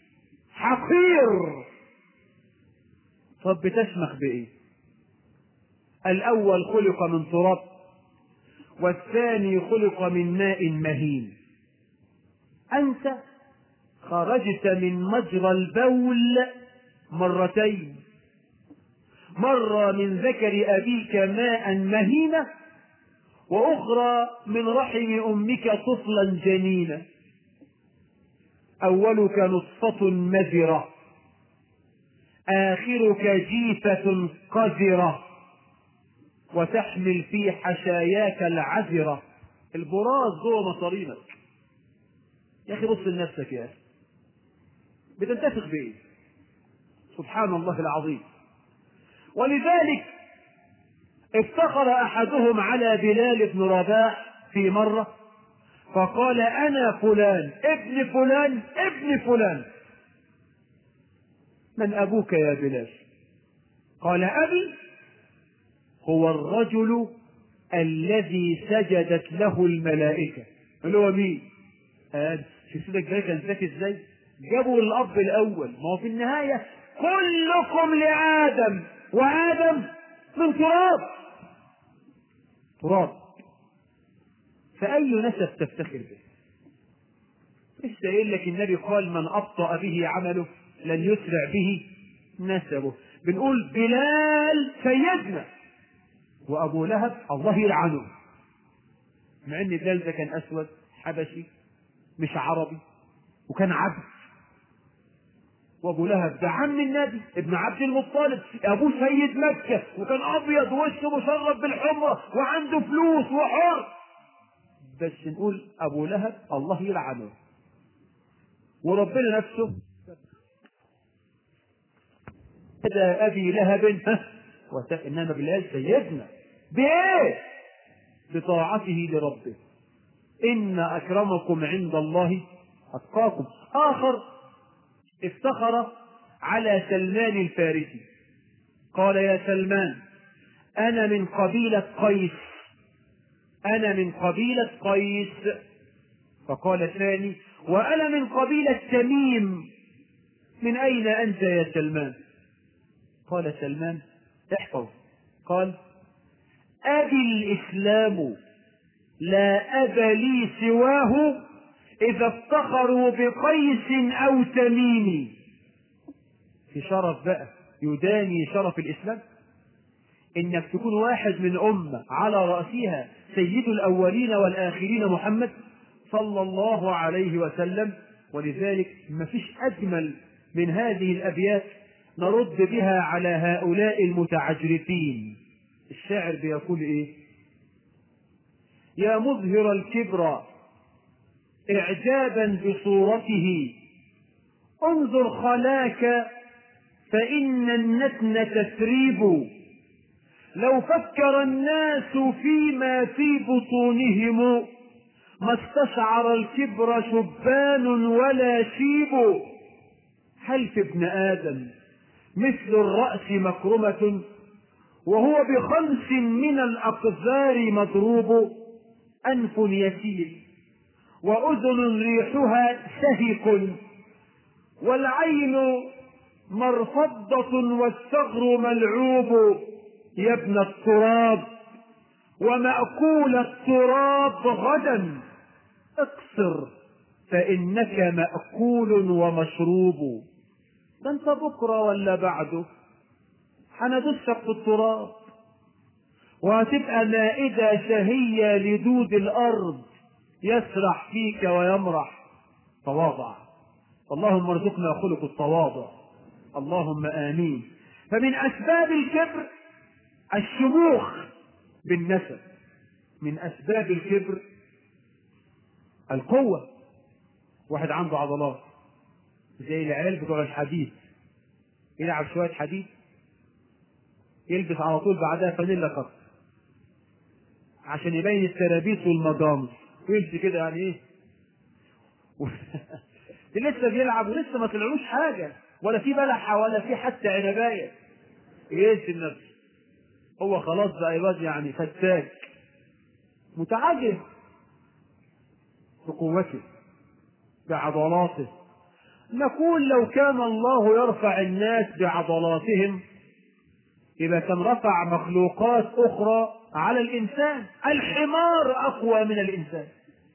حقير. طب بتشمخ بإيه؟ الأول خلق من تراب، والثاني خلق من ماء مهين. أنت خرجت من مجرى البول مرتين، مرة من ذكر أبيك ماء مهينا، وأخرى من رحم أمك طفلا جنينا. أولك نطفة مذرة، آخرك جيفة قذرة، وتحمل في حشاياك العذرة. البراز جوه مصارينك. يا أخي بص لنفسك يا أخي، بتنتفخ بإيه؟ سبحان الله العظيم. ولذلك افتخر أحدهم على بلال بن رباح في مرة فقال: أنا فلان ابن فلان ابن فلان. من أبوك يا بلال؟ قال: أبي هو الرجل الذي سجدت له الملائكة. اللي هو مين؟ قال: شوف سيدك جاي كان ذكي ازاي؟ جابوا الأب الأول. ما هو في النهاية كلكم لآدم، وآدم من تراب. تراب. فأي نسب تفتخر به؟ لسه قايل لك النبي قال: من أبطأ به عمله لن يسرع به نسبه. بنقول بلال سيدنا، وأبو لهب الله يلعنه، مع ان بلال ده كان أسود حبشي مش عربي وكان عبد. وابو لهب ده عم النبي ابن عبد المطلب، ابوه سيد مكة وكان ابيض ووشه مشرب بالحمرة وعنده فلوس وحر. بس نقول ابو لهب الله يلعنه، وربنا نفسه هذا ابي لهب انما بلال سيدنا بايه؟ بطاعته لربه. ان اكرمكم عند الله اتقاكم. اخر افتخر على سلمان الفارسي قال: يا سلمان انا من قبيلة قيس، انا من قبيلة قيس. فقال الثاني: وانا من قبيلة تميم. من اين انت يا سلمان؟ قال سلمان: احفظ. قال: ابي الاسلام لا اب لي سواه اذا افتخروا بقيس او تميم. في شرف بقى يداني شرف الاسلام انك تكون واحد من امه على راسها سيد الاولين والاخرين محمد صلى الله عليه وسلم. ولذلك ما فيش اجمل من هذه الابيات نرد بها على هؤلاء المتعجرفين. الشاعر بيقول ايه؟ يا مظهر الكبر اعجابا بصورته انظر خلاك فان النتن تثريب. لو فكر الناس فيما في بطونهم ما استشعر الكبر شبان ولا شيب. هل في ابن ادم مثل الرأس مكرمة وهو بخمس من الاقذار مضروب. انف يسيل واذن ريحها شهق والعين مرفضة والثغر ملعوب. يا ابن التراب ومأكول التراب غدا اقصر فإنك مأكول ومشروب. ده انت بكرة ولا بعده هندسك في التراب وهتبقى مائدة شهية لدود الأرض يسرح فيك ويمرح. تواضع. اللهم ارزقنا خلق التواضع، اللهم آمين. فمن أسباب الكبر الشموخ بالنسب. من أسباب الكبر القوة. واحد عنده عضلات زي العيال بتوع الحديد، يلعب شوية حديد يلبس على طول بعدها فانيلا قط عشان يبين الترابيس والمضامس ويمشي كده يعني ايه. لسه بيلعب ولسه ما طلعلوش حاجة، ولا في بلحة ولا في حتى عنباية، يقيس النفس. هو خلاص بقى يبقى يعني فتاك متعجب بقوته بعضلاته. نقول لو كان الله يرفع الناس بعضلاتهم يبقى كان رفع مخلوقات أخرى على الإنسان. الحمار أقوى من الإنسان،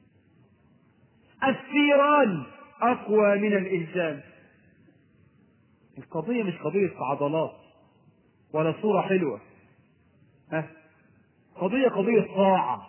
الثيران أقوى من الإنسان. القضية مش قضية عضلات ولا صورة حلوة، ها، قضية قضية طاعة.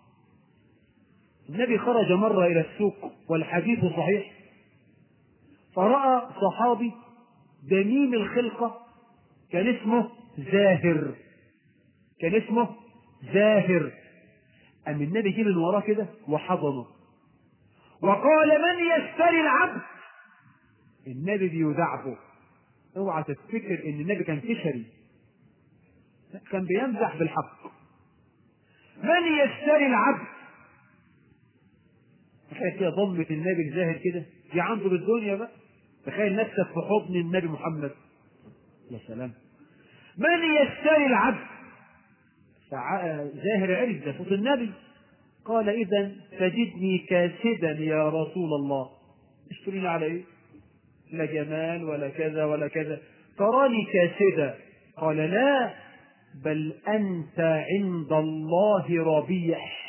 النبي خرج مرة إلى السوق والحديث صحيح، فرأى صحابي دميم الخلقة كان اسمه زاهر، كان اسمه زاهر. أم النبي جه من وراه كده وحضنه وقال من يشتري العبد. النبي بيدعبه. اوعى تفتكر ان النبي كان كشري، كان بيمزح بالحق. من يشتري العبد. تخيل كده ضمة النبي الزاهر كده، دي عنده بالدنيا بقى. تخيل نفسك في حضن النبي محمد، يا سلام. من يشتري العبد. زاهر عرف ده صوت النبي، قال إذا تجدني كاسدا يا رسول الله. اشتريني على ايه؟ لا جمال ولا كذا ولا كذا، تراني كاسدا. قال لا، بل أنت عند الله ربيح.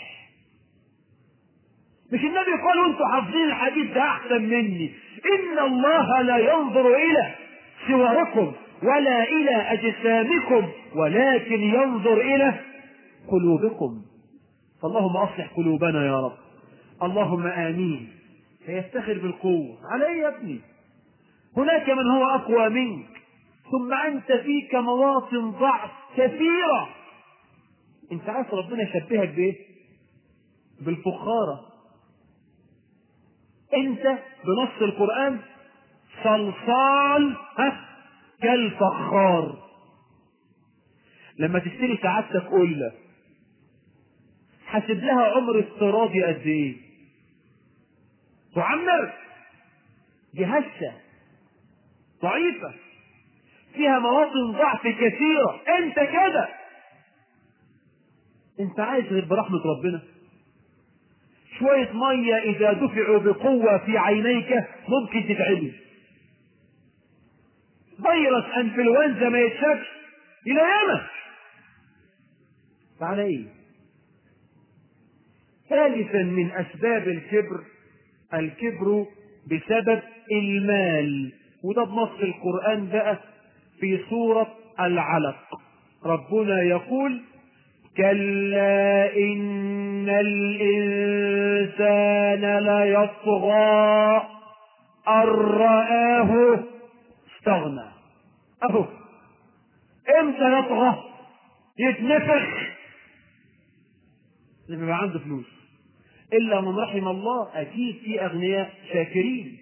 مش النبي قال وانتم حافظين الحديث ده أحسن مني، إن الله لا ينظر إلى صوركم ولا إلى أجسامكم ولكن ينظر إلى قلوبكم. فاللهم أصلح قلوبنا يا رب. اللهم آمين. فيفتخر بالقوة على إيه يا ابني؟ هناك من هو أقوى منك، ثم أنت فيك مواطن ضعف كثيرة. أنت عارف ربنا يشبهك بإيه؟ بالفخارة. أنت بنص القرآن صلصال ها كالفخار. لما تشتري سعادتك قلة حاسب لها عمر افتراضي قد ايه؟ تعمر، دي هشة ضعيفة فيها مواطن ضعف كثيرة. انت كده، انت عايز غير برحمة ربنا؟ شوية مية اذا دفعوا بقوة في عينيك ممكن تتعبي. فيروس انفلونزا ما يتشافش الى ياما. فعلى ايه؟ ثالثا من اسباب الكبر الكبر بسبب المال، وده بنص القرآن بقى في سورة العلق. ربنا يقول كلا إن الإنسان ليطغى أن رآه استغنى. أهو إمتى يطغى؟ يتنفخ لما يبقى عنده فلوس. إلا من رحم الله، أكيد في أغنياء شاكرين.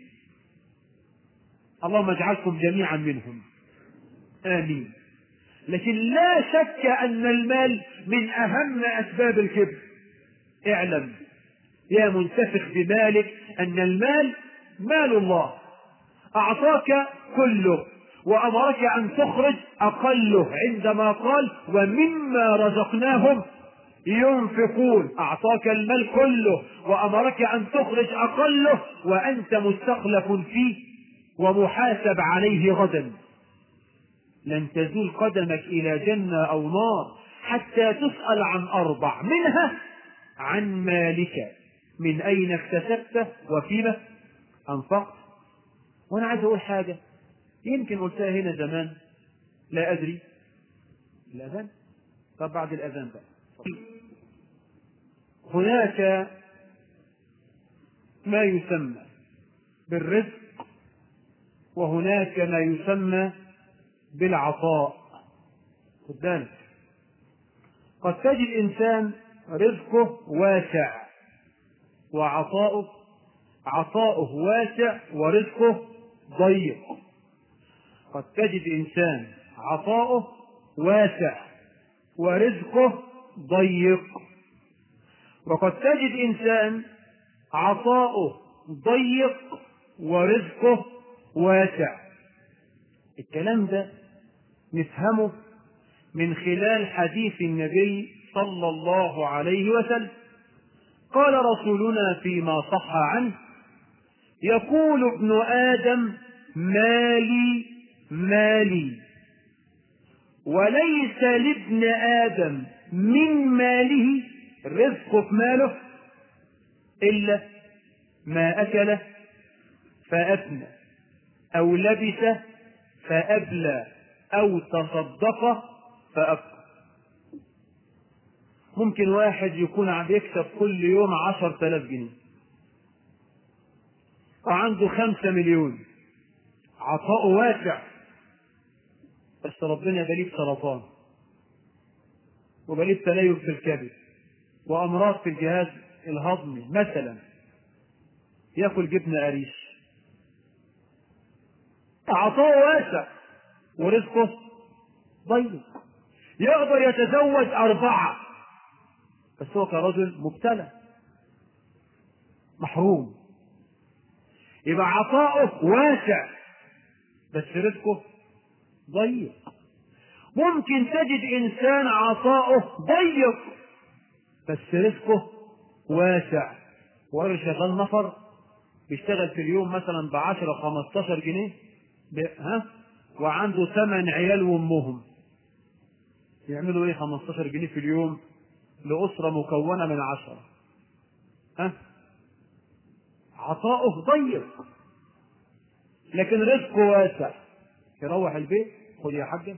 اللهم اجعلكم جميعا منهم، آمين. لكن لا شك أن المال من أهم أسباب الكبر. اعلم يا منتفخ بمالك أن المال مال الله، أعطاك كله وأمرك أن تخرج أقله، عندما قال ومما رزقناهم ينفقون. أعطاك المال كله وأمرك أن تخرج أقله وأنت مستخلف فيه ومحاسب عليه غدا. لن تزول قدمك إلى جنة أو نار حتى تسأل عن أربع، منها عن مالك، من أين اكتسبته وفيما أنفقت. وأنا عايز أقول حاجة يمكن قلتها هنا زمان، لا أدري. الأذان؟ طب بعد الأذان بقى. هناك ما يسمى بالرزق وهناك ما يسمى بالعطاء. خد بالك، قد تجد إنسان رزقه واسع وعطاؤه عطاؤه واسع ورزقه ضيق. قد تجد إنسان عطاؤه واسع ورزقه ضيق، وقد تجد إنسان عطاؤه ضيق ورزقه واسع. الكلام ده نفهمه من خلال حديث النبي صلى الله عليه وسلم. قال رسولنا فيما صح عنه: يقول ابن آدم مالي مالي، وليس لابن آدم من ماله، رزقه في ماله، إلا ما أكله فأفنى، أو لبس فأبلى، أو تصدق فأبقى. ممكن واحد يكون عم يكسب كل يوم عشر تلاف جنيه وعنده خمسة مليون، عطاؤه واسع، بس ربنا بليه سرطان وبليه تليف في الكبد وأمراض في الجهاز الهضمي مثلا، يأكل جبنة قريش. عطاؤه واسع ورزقه ضيق، يقدر يتزوج أربعة، بس هو كرجل مبتلى محروم. يبقى عطاؤه واسع بس رزقه ضيق. ممكن تجد إنسان عطاؤه ضيق بس رزقه واسع، وهو شغال نفر بيشتغل في اليوم مثلا بعشرة خمستاشر جنيه، ها، وعنده ثمان عيال وامهم، يعملوا ايه خمستاشر جنيه في اليوم لأسرة مكونة من عشرة؟ ها، عطاؤه ضيق لكن رزقه واسع. يروح البيت: خد يا حاجة،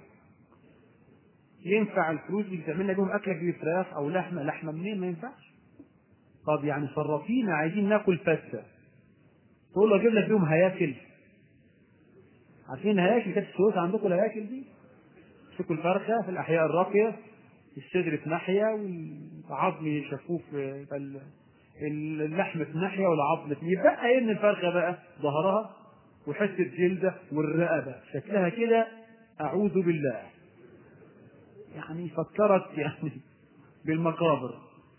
ينفع الفلوس اللي تعملنا بيهم أكلك دي فراخ أو لحمة؟ لحمة منين؟ ما ينفعش. طب يعني صرفينا، عايزين ناكل فتة. تقول له أجيب لك بيهم هياكل. عارفين هياكل كانت السويس عندكم الهياكل دي؟ تمسكوا الفرخة في الأحياء الراقية، الصدر في ناحية والعظم يشفوه في اللحم في ناحية والعظم في، يبقى ايه من الفرخة بقى؟ ظهرها وحتة جلدة والرقبة، شكلها كده أعوذ بالله، يعني فكرت يعني بالمقابر.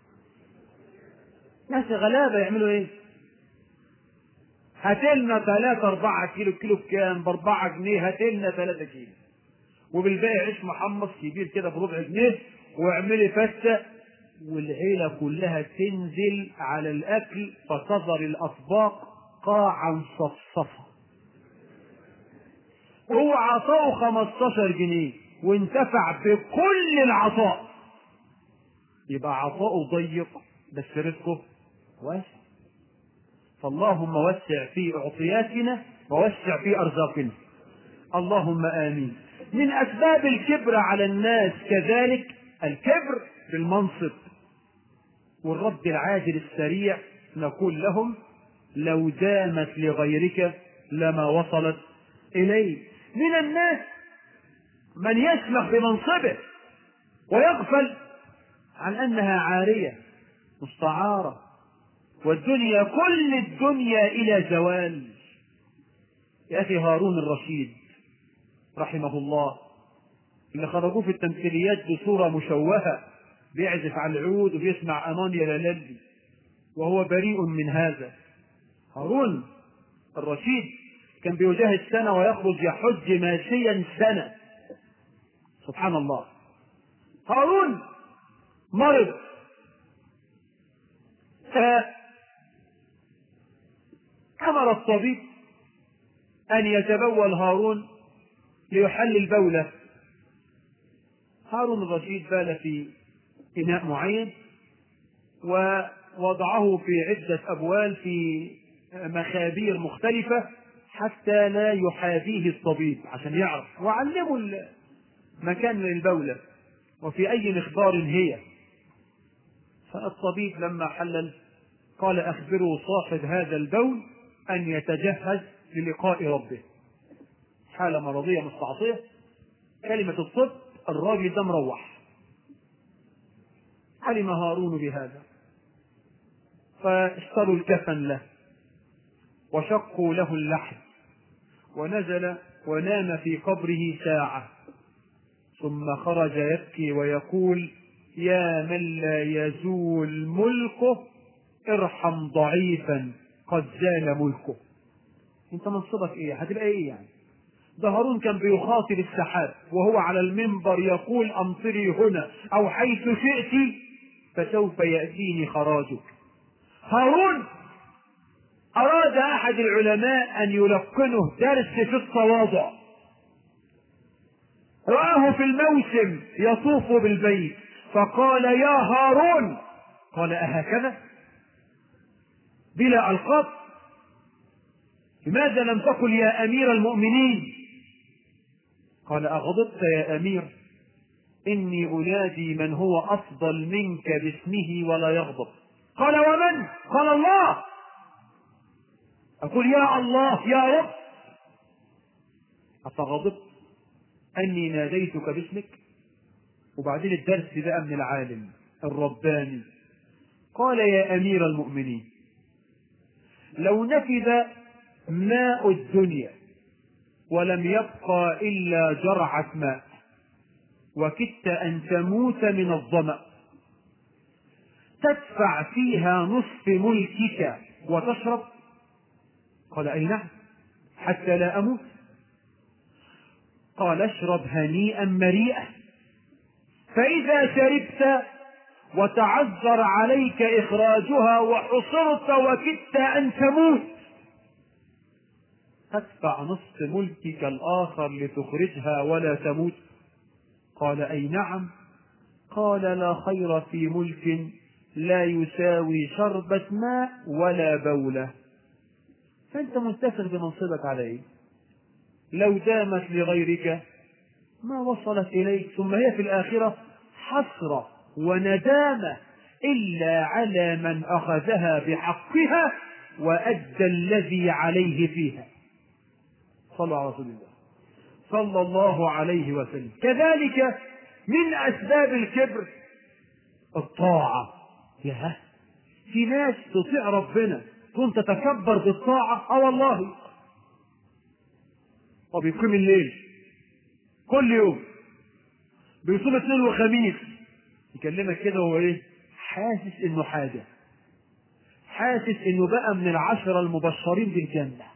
ناس غلابة يعملوا ايه؟ هاتلنا ثلاثة أربعة كيلو، كيلو بكام؟ بأربعة جنيه، هاتلنا ثلاثة كيلو، وبالباقي عيش محمص كبير كده بربع جنيه، واعملي فتة، والعيلة كلها تنزل على الأكل فتظهر الأطباق قاعا صفصفة. هو عطاؤه خمستاشر جنيه وانتفع بكل العطاء، يبقى عطاؤه ضيق بس رزقه واسع. فاللهم وسع في أعطياتنا ووسع في أرزاقنا، اللهم آمين. من أسباب الكبر على الناس كذلك الكبر بالمنصب والرد العاجل السريع. نقول لهم: لو دامت لغيرك لما وصلت إليه. من الناس من يسمح بمنصبه ويغفل عن أنها عارية مستعارة، والدنيا كل الدنيا إلى زوال. يا أخي هارون الرشيد رحمه الله اللي خرجوه في التمثيليات بصورة مشوهة، بيعزف على العود وبيسمع أمان يا لالي، وهو بريء من هذا. هارون الرشيد كان بيجاهد سنة ويخرج يحج ماشيا سنة، سبحان الله. هارون مرض، فأمر الطبيب أن يتبول هارون ليحل البولة. هارون الرشيد بال في إناء معين ووضعه في عدة أبوال في مخابير مختلفة حتى لا يحاذيه الطبيب، عشان يعرف، وعلمه مكان للبولة وفي أي مخبار هي. فالطبيب لما حلل قال: أخبروا صاحب هذا البول أن يتجهز للقاء ربه. حالة مرضية مستعصية، كلمة الطب، الراجل ده مروح. علم هارون بهذا فاشتروا الكفن له وشقوا له اللحد، ونزل ونام في قبره ساعة، ثم خرج يبكي ويقول: يا من لا يزول ملكه ارحم ضعيفا قد زال ملكه. انت منصبك ايه؟ هتبقى ايه يعني؟ ده هارون كان بيخاطب السحاب وهو على المنبر يقول امطري هنا او حيث شئت فسوف يأتيني خراجك. هارون أراد أحد العلماء أن يلقنه درس في التواضع، رآه في الموسم يطوف بالبيت فقال يا هارون، قال أهكذا بلا ألقاب؟ لماذا لم تقل يا أمير المؤمنين؟ قال أغضبت يا أمير؟ إني أنادي من هو أفضل منك باسمه ولا يغضب. قال ومن؟ قال الله. أقول يا الله يا رب أفغضبت أني ناديتك باسمك؟ وبعدين الدرس بقى من العالم الرباني، قال يا أمير المؤمنين لو نفذ ماء الدنيا ولم يبقى إلا جرعة ماء وكدت أن تموت من الظمأ تدفع فيها نصف ملكك وتشرب؟ قال أي نعم حتى لا أموت. قال اشرب هنيئا مريئا، فإذا شربت وتعذر عليك إخراجها وحصرت وكدت أن تموت تدفع نصف ملكك الآخر لتخرجها ولا تموت؟ قال أي نعم. قال لا خير في ملك لا يساوي شربة ماء ولا بولة. فأنت مستفر بمنصبك على إيه؟ لو دامت لغيرك ما وصلت إليك، ثم هي في الآخرة حسرة وندامة إلا على من أخذها بحقها وأدى الذي عليه فيها. صلى على رسول الله صلى الله عليه وسلم. كذلك من أسباب الكبر الطاعة. يا في ناس تطيع ربنا ثم تتكبر بالطاعة. اه والله، وبيقيم الليل كل يوم، بيصوم اثنين وخميس، يكلمك كده وهو ايه؟ حاسس انه حاجة، حاسس انه بقى من العشرة المبشرين بالجنة.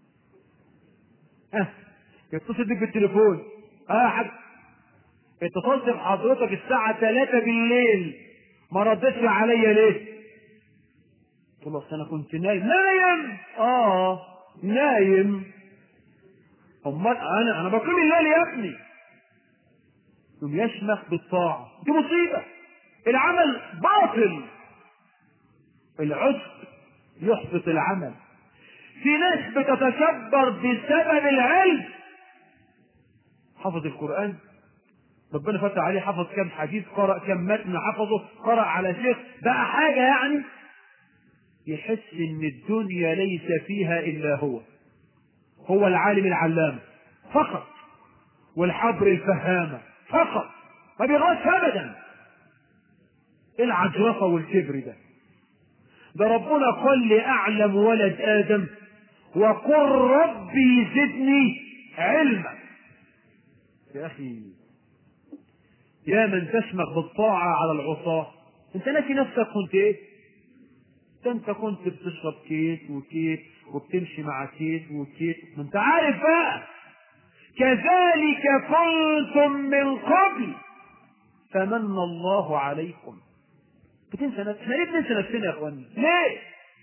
ها يتصل بيك بالتليفون، اه حاج اتصلت بحضرتك الساعة ثلاثة بالليل ما ردتش عليا ليه؟ قلت له انا كنت نايم. نايم؟ اه نايم. امال انا انا بقيم الليل يا ابني. يوم يشمخ بالطاعة، دي مصيبة. العمل باطل، العجب يحبط العمل. في ناس بتتكبر بسبب العلم. حفظ القرآن ربنا فتح عليه، حفظ كم حديث، قرأ كم متن حفظه، قرأ على شيخ، بقى حاجة يعني يحس ان الدنيا ليس فيها الا هو هو العالم العلام فقط والحبر الفهامة فقط، ما بيغش ابدا. العجرفة والكبر ده ده ربنا قال لأعلم ولد آدم وقل ربي زدني علما. يا أخي يا من تشمخ بالطاعة على العصاة، انت ناسي نفسك كنت ايه؟ انت كنت بتشرب كيس وكيس وبتمشي مع كيس وكيس، ما انت عارف بقى. كذلك كنتم من قبل فمن الله عليكم. بتنسى نفسك. احنا ليه بننسى نفسنا يا اخواني؟ ليه؟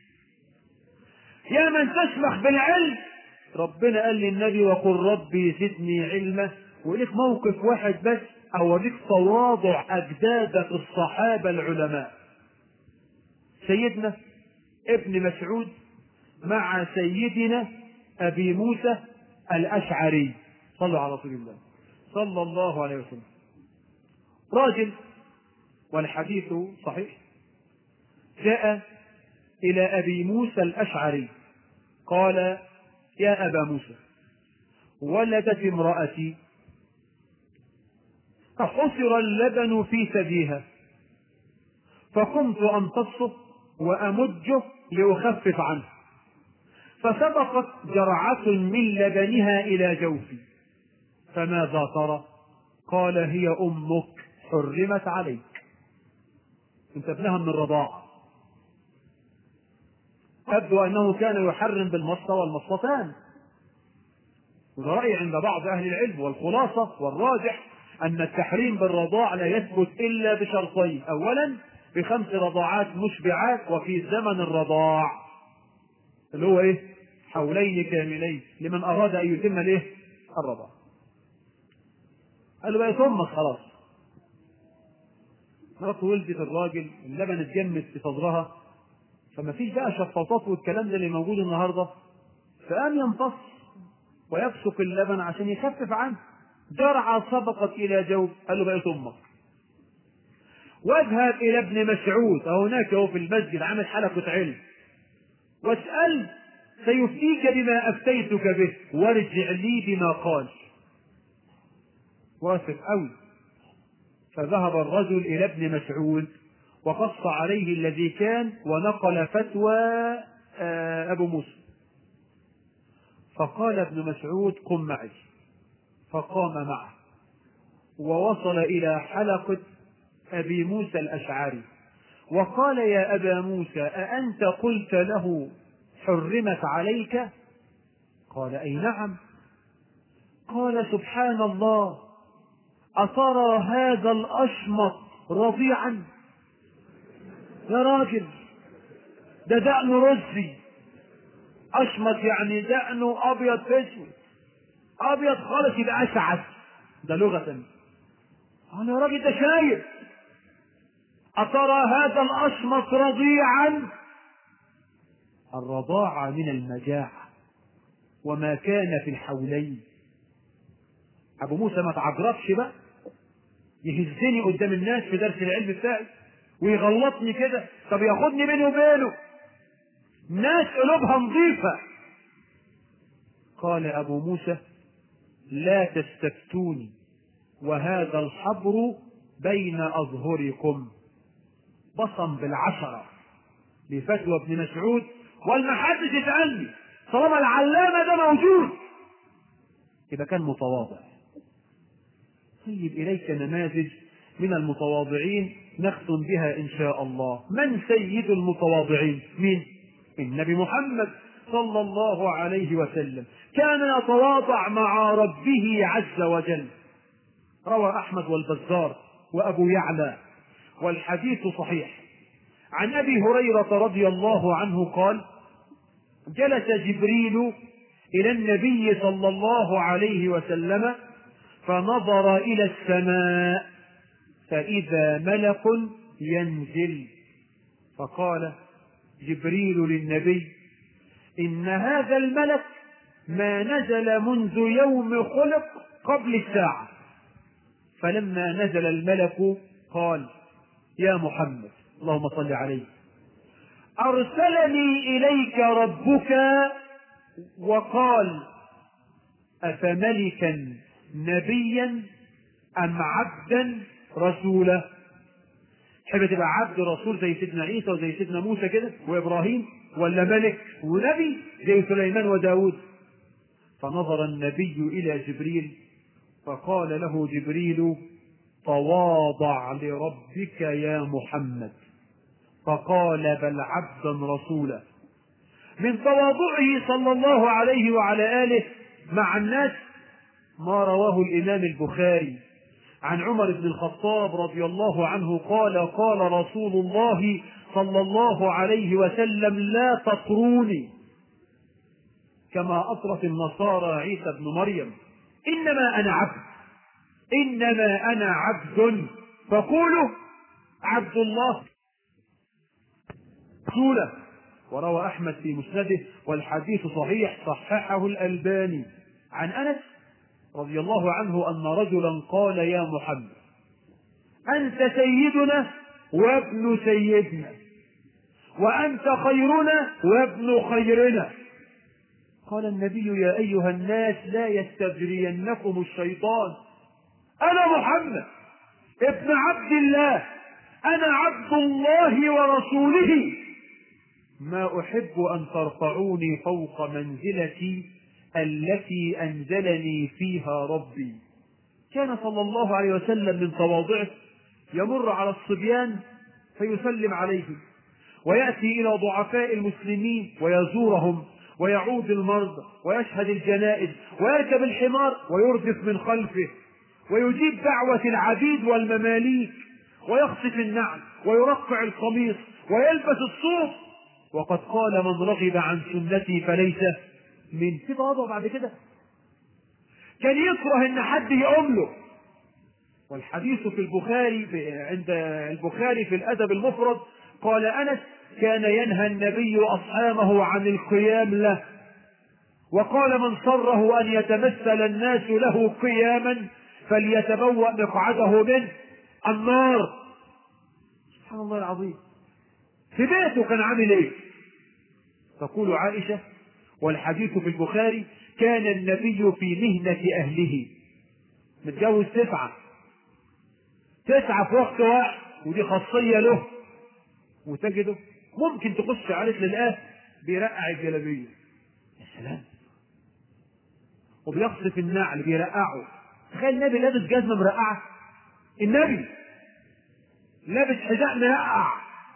يا من تشمخ بالعلم، ربنا قال للنبي وقل ربي زدني علما. وليك موقف واحد بس اوريك تواضع اجدادك الصحابه العلماء. سيدنا ابن مسعود مع سيدنا ابي موسى الاشعري، صلوا على رسول الله صلى الله عليه وسلم. راجل والحديث صحيح جاء إلى أبي موسى الأشعري قال يا أبا موسى ولدت امرأتي فحصر اللبن في ثديها فقمت أمتصه وأمجه لأخفف عنه فسبقت جرعة من لبنها إلى جوفي فماذا ترى؟ قال هي أمك حرمت عليك، انت ابنها من الرضاعة. يبدو أنه كان يحرم بالمصة والمصتان، وده رأي عند بعض أهل العلم، والخلاصة والراجح أن التحريم بالرضاع لا يثبت إلا بشرطين: أولا بخمس رضاعات مشبعات وفي زمن الرضاع اللي هو إيه؟ حولين كاملين لمن أراد أن يتم الإيه؟ الرضاع. قال له بقى يتمك خلاص. مراته ولدت الراجل، اللبن اتجمد في صدرها، فما فيش بقى شفاطات والكلام ده اللي موجود النهارده، فقام يمتص ويبصق اللبن عشان يخفف عنه. جرعة سبقت إلى جوف. قال له بقى أمك. واذهب إلى ابن مسعود، أو هناك هو في المسجد عامل حلقة علم، واسأل سيفتيك بما أفتيتك به، وارجع لي بما قال. واثق أوي. فذهب الرجل إلى ابن مسعود وقص عليه الذي كان، ونقل فتوى أبو موسى. فقال ابن مسعود: قم معي. فقام معه ووصل إلى حلقة أبي موسى الأشعري، وقال: يا أبا موسى، أأنت قلت له حرمت عليك؟ قال: أي نعم. قال: سبحان الله، أترى هذا الأشمط رضيعا؟ يا راجل، ده دقنه رزي. أشمط يعني دقنه أبيض في اسود، أبيض خالص يبقى أسعد، ده لغة. قال: يا راجل ده شايف. أترى هذا الأشمط رضيعا؟ الرضاعة من المجاعة، وما كان في الحولين. أبو موسى ما تعجرفش بقى يهزني قدام الناس في درس العلم بتاعي ويغلطني كده. طب ياخدني بيني وبينه، ناس قلوبها نظيفة. قال أبو موسى: لا تستفتوني وهذا الحبر بين أظهركم. بصم بالعشرة بفتوى ابن مسعود، والمحدث يسألني طالما العلامة ده موجود يبقى كان متواضع. طيب إليك نماذج من المتواضعين نختم بها إن شاء الله. من سيد المتواضعين؟ مين؟ النبي محمد صلى الله عليه وسلم كان يتواضع مع ربه عز وجل. روى أحمد والبزار وأبو يعلى، والحديث صحيح، عن أبي هريرة رضي الله عنه قال: جلس جبريل إلى النبي صلى الله عليه وسلم فنظر إلى السماء فإذا ملك ينزل، فقال جبريل للنبي: إن هذا الملك ما نزل منذ يوم خلق قبل الساعة. فلما نزل الملك قال: يا محمد، اللهم صل عليه، أرسلني إليك ربك وقال: أفملكا نبيا أم عبدا رسولا؟ تحب تبقى عبد رسول زي سيدنا عيسى وزي سيدنا موسى كده وإبراهيم، ولا ملك ونبي زي سليمان وداود؟ فنظر النبي إلى جبريل فقال له جبريل: تواضع لربك يا محمد. فقال: بل عبدا رسولا. من تواضعه صلى الله عليه وعلى آله مع الناس ما رواه الإمام البخاري عن عمر بن الخطاب رضي الله عنه قال: قال رسول الله صلى الله عليه وسلم: لا تطروني كما أطرت النصارى عيسى بن مريم، إنما أنا عبد، إنما أنا عبد، فقولوا عبد الله رسوله. وروى أحمد في مسنده، والحديث صحيح، صححه الألباني، عن أنس رضي الله عنه أن رجلا قال: يا محمد، أنت سيدنا وابن سيدنا، وأنت خيرنا وابن خيرنا. قال النبي: يا أيها الناس، لا يستجرينكم الشيطان، أنا محمد ابن عبد الله، أنا عبد الله ورسوله، ما أحب أن ترفعوني فوق منزلتي التي أنزلني فيها ربي. كان صلى الله عليه وسلم من تواضعه يمر على الصبيان فيسلم عليهم، ويأتي إلى ضعفاء المسلمين ويزورهم ويعود المرضى ويشهد الجنائز ويركب الحمار ويردف من خلفه ويجيب دعوة العبيد والمماليك ويخصف النعل ويرقع القميص ويلبس الصوف، وقد قال من رغب عن سنتي فليس من. في تواضع بعد كده. كان يكره ان حد يقوم له. والحديث في البخاري عند البخاري في الادب المفرد قال انس كان ينهى النبي اصحابه عن القيام له، وقال من سره ان يتمثل الناس له قياما فليتبوأ مقعده من النار. سبحان الله العظيم. في بيته كان عامل ايه؟ تقول عائشة والحديث في البخاري كان النبي في مهنة اهله، متجوز تسعة تسعة في وقت واحد، ودي خاصية له. وتجده ممكن تخش عليه تلاقيه بيرقع الجلابية، يا سلام، وبيقصف النعل بيرقعه. تخيل النبي لابس جزمة مرقعة، النبي لابس حذاء مرقع،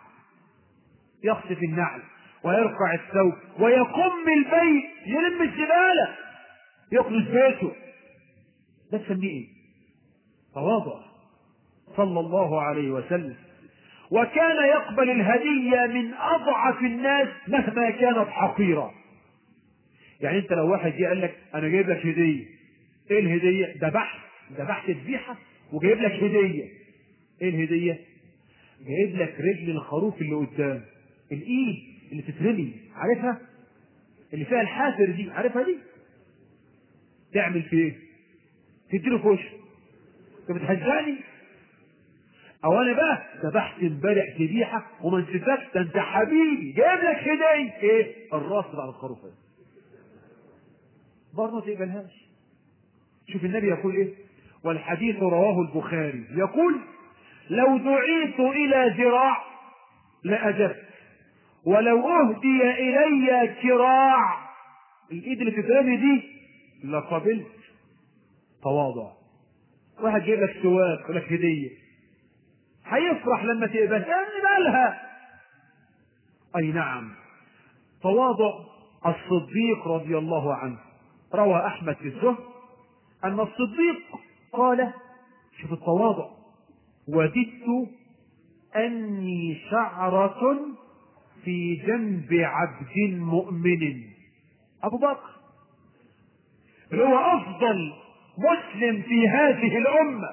يقصف النعل ويرفع الثوب ويقم البيت، يلم الزبالة، يخلص بيته. ده تسميه ايه؟ تواضع صلى الله عليه وسلم. وكان يقبل الهدية من أضعف الناس مهما كانت حقيرة. يعني انت لو واحد جه قال لك انا جايب لك هدية، ايه الهدية؟ ذبحت ذبحت ذبيحة وجايب لك هدية. ايه الهدية؟ جايب لك رجل الخروف اللي قدام، الايد اللي تترمي، عارفها؟ اللي فيها الحافر دي، عارفها دي؟ تعمل فيه ايه؟ تديله في وشه. انت بتهزقني؟ او انا بقى ذبحت امبارح ذبيحه وما نسيتكش، ده انت حبيبي جايب لك هديه، ايه؟ الراس بتاع الخروف برضه ما تقبلهاش. شوف النبي يقول ايه؟ والحديث رواه البخاري يقول لو دعيت الى ذراع لاجبت، ولو اهدي الي كراع، الايد اللي بتترمي دي لقبلت. تواضع. واحد جايب لك سواك يقول لك هديه، هيفرح لما تقبل، يعني مالها. اي نعم. تواضع الصديق رضي الله عنه. روى احمد في الزهد ان الصديق قال، شوف التواضع، وددت اني شعرة في جنب عبد مؤمن. ابو بكر اللي هو افضل مسلم في هذه الامة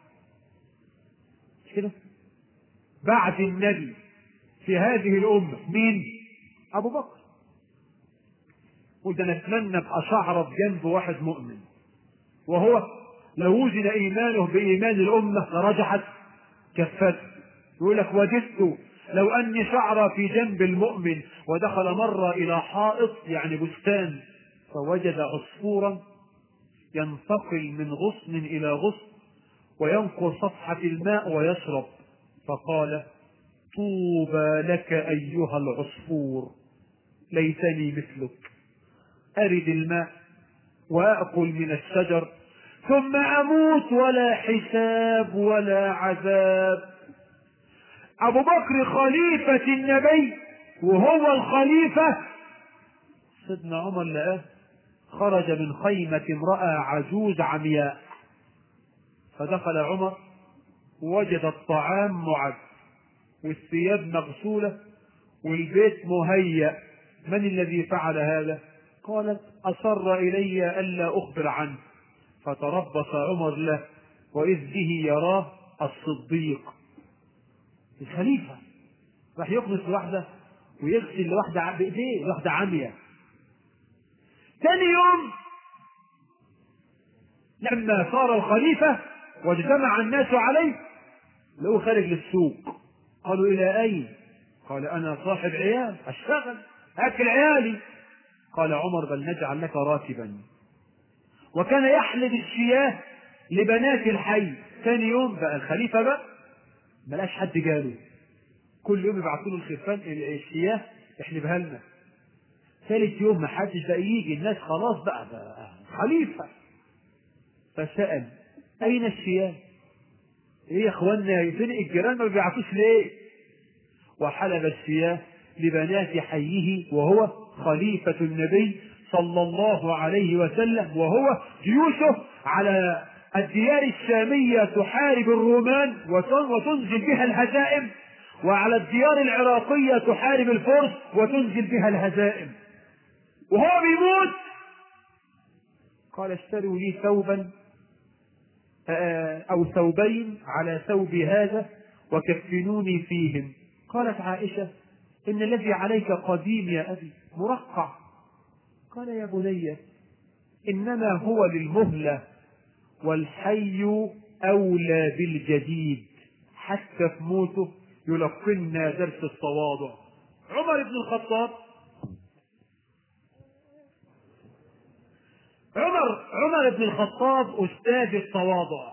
كده بعد النبي في هذه الامة، مين؟ ابو بكر. قلت انا اتمنى ابقى شعرة بجنب واحد مؤمن، وهو لو وزن ايمانه بايمان الامة لرجحت كفته. يقول لك وددت لو اني شعرة في جنب المؤمن. ودخل مرة الى حائط يعني بستان، فوجد عصفورا ينتقل من غصن الى غصن وينقر صفحة الماء ويشرب، فقال طوبى لك ايها العصفور، ليتني مثلك، ارد الماء واكل من الشجر ثم اموت ولا حساب ولا عذاب. ابو بكر خليفة النبي وهو الخليفة. سيدنا عمر لقاه خرج من خيمة امرأة عجوز عمياء، فدخل عمر ووجد الطعام معد والثياب مغسولة والبيت مهيأ. من الذي فعل هذا؟ قالت أصر إلي ألا أخبر عنه. فتربص عمر له وإذ به يراه الصديق الخليفة، راح يقنص لوحده ويغسل لوحده بإيديه، لوحده عمياء. ثاني يوم لما صار الخليفة واجتمع الناس عليه لقوه خارج للسوق. قالوا إلى أين؟ قال أنا صاحب عيال أشتغل أكل عيالي. قال عمر بل نجعل لك راتبا. وكان يحلب الشياه لبنات الحي. ثاني يوم بقى الخليفة بقى ملاش حد جاله، كل يوم يبعثوا له الخرفان الشياه يحلبها لنا. ثالث يوم ما حدش بقى يجي، الناس خلاص بقى, بقى خليفة. فسأل أين الشياه؟ ايه يا اخوانا فين الجيران ما بيبعثوش ليه؟ وحلب الشياه لبنات حيه، وهو خليفة النبي صلى الله عليه وسلم، وهو جيوشه على الديار الشامية تحارب الرومان وتنزل بها الهزائم، وعلى الديار العراقية تحارب الفرس وتنزل بها الهزائم. وهو بيموت قال اشتروا لي ثوبا أو ثوبين على ثوب هذا وكفنوني فيهم. قالت عائشة إن الذي عليك قديم يا أبي مرقع. قال يا بني إنما هو للمهلة والحي أولى بالجديد، حتى في موته يلقنا درس التواضع. عمر بن الخطاب عمر عمر بن الخطاب أستاذ التواضع،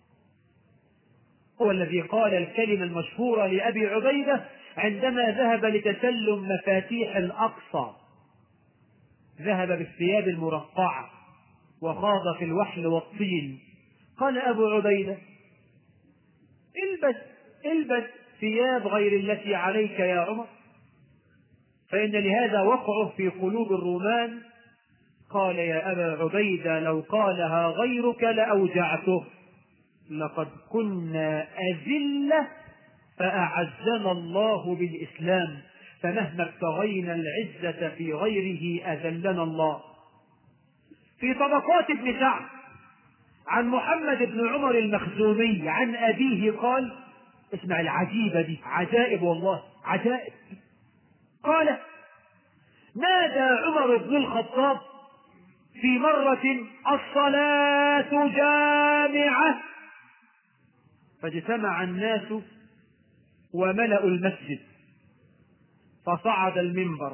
هو الذي قال الكلمة المشهورة لأبي عبيدة عندما ذهب لتسلم مفاتيح الأقصى، ذهب بالثياب المرقعة وخاض في الوحل والطين. قال أبو عبيدة البس البس ثياب غير التي عليك يا عمر، فإن لهذا وقعه في قلوب الرومان. قال يا أبا عبيدة لو قالها غيرك لأوجعته، لقد كنا أذلة فأعزنا الله بالإسلام، فمهما ابتغينا العزة في غيره أذلنا الله. في طبقات ابن سعد عن محمد بن عمر المخزومي عن أبيه قال، اسمع العجيبة دي، عجائب والله عجائب. قال نادى عمر بن الخطاب في مرة الصلاة جامعة، فاجتمع الناس وملأوا المسجد، فصعد المنبر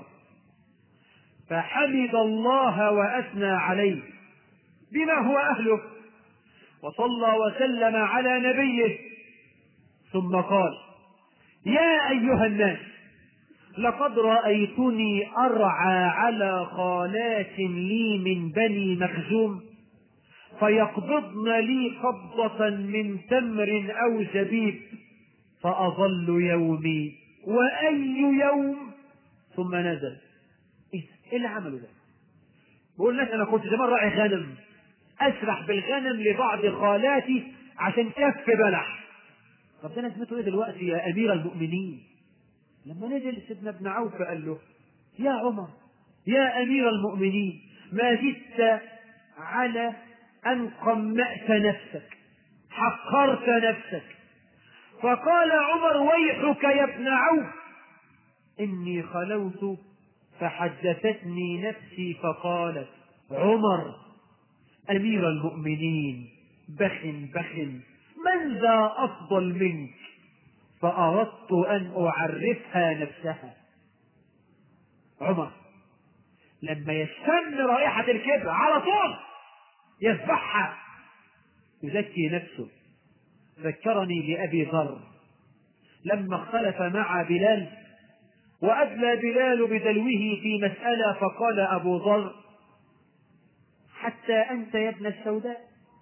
فحمد الله وأثنى عليه بما هو أهله، وصلى وسلم على نبيه، ثم قال يا أيها الناس لقد رأيتني أرعى على خالات لي من بني مخزوم فيقبضن لي قبضة من تمر أو زبيب فأظل يومي وأي يوم، ثم نزل. إيه اللي عمله ده؟ بقول لك أنا كنت زمان راعي غنم، أسرح بالغنم لبعض خالاتي عشان كف بلح. طب ده لازمته إيه دلوقتي يا أمير المؤمنين؟ لما نزل سيدنا ابن عوف قال له يا عمر يا أمير المؤمنين ما زدت على أن قمأت نفسك، حقرت نفسك. فقال عمر ويحك يا ابن عوف إني خلوت فحدثتني نفسي فقالت عمر أمير المؤمنين بخ بخ من ذا أفضل منك، فأردت أن أعرفها نفسها. عمر لما يشم رائحة الكبر على طول يذبحها، يزكي نفسه. ذكرني بأبي ذر لما اختلف مع بلال وأدلى بلال بدلوه في مسألة، فقال أبو ذر حتى أنت يا ابن السوداء،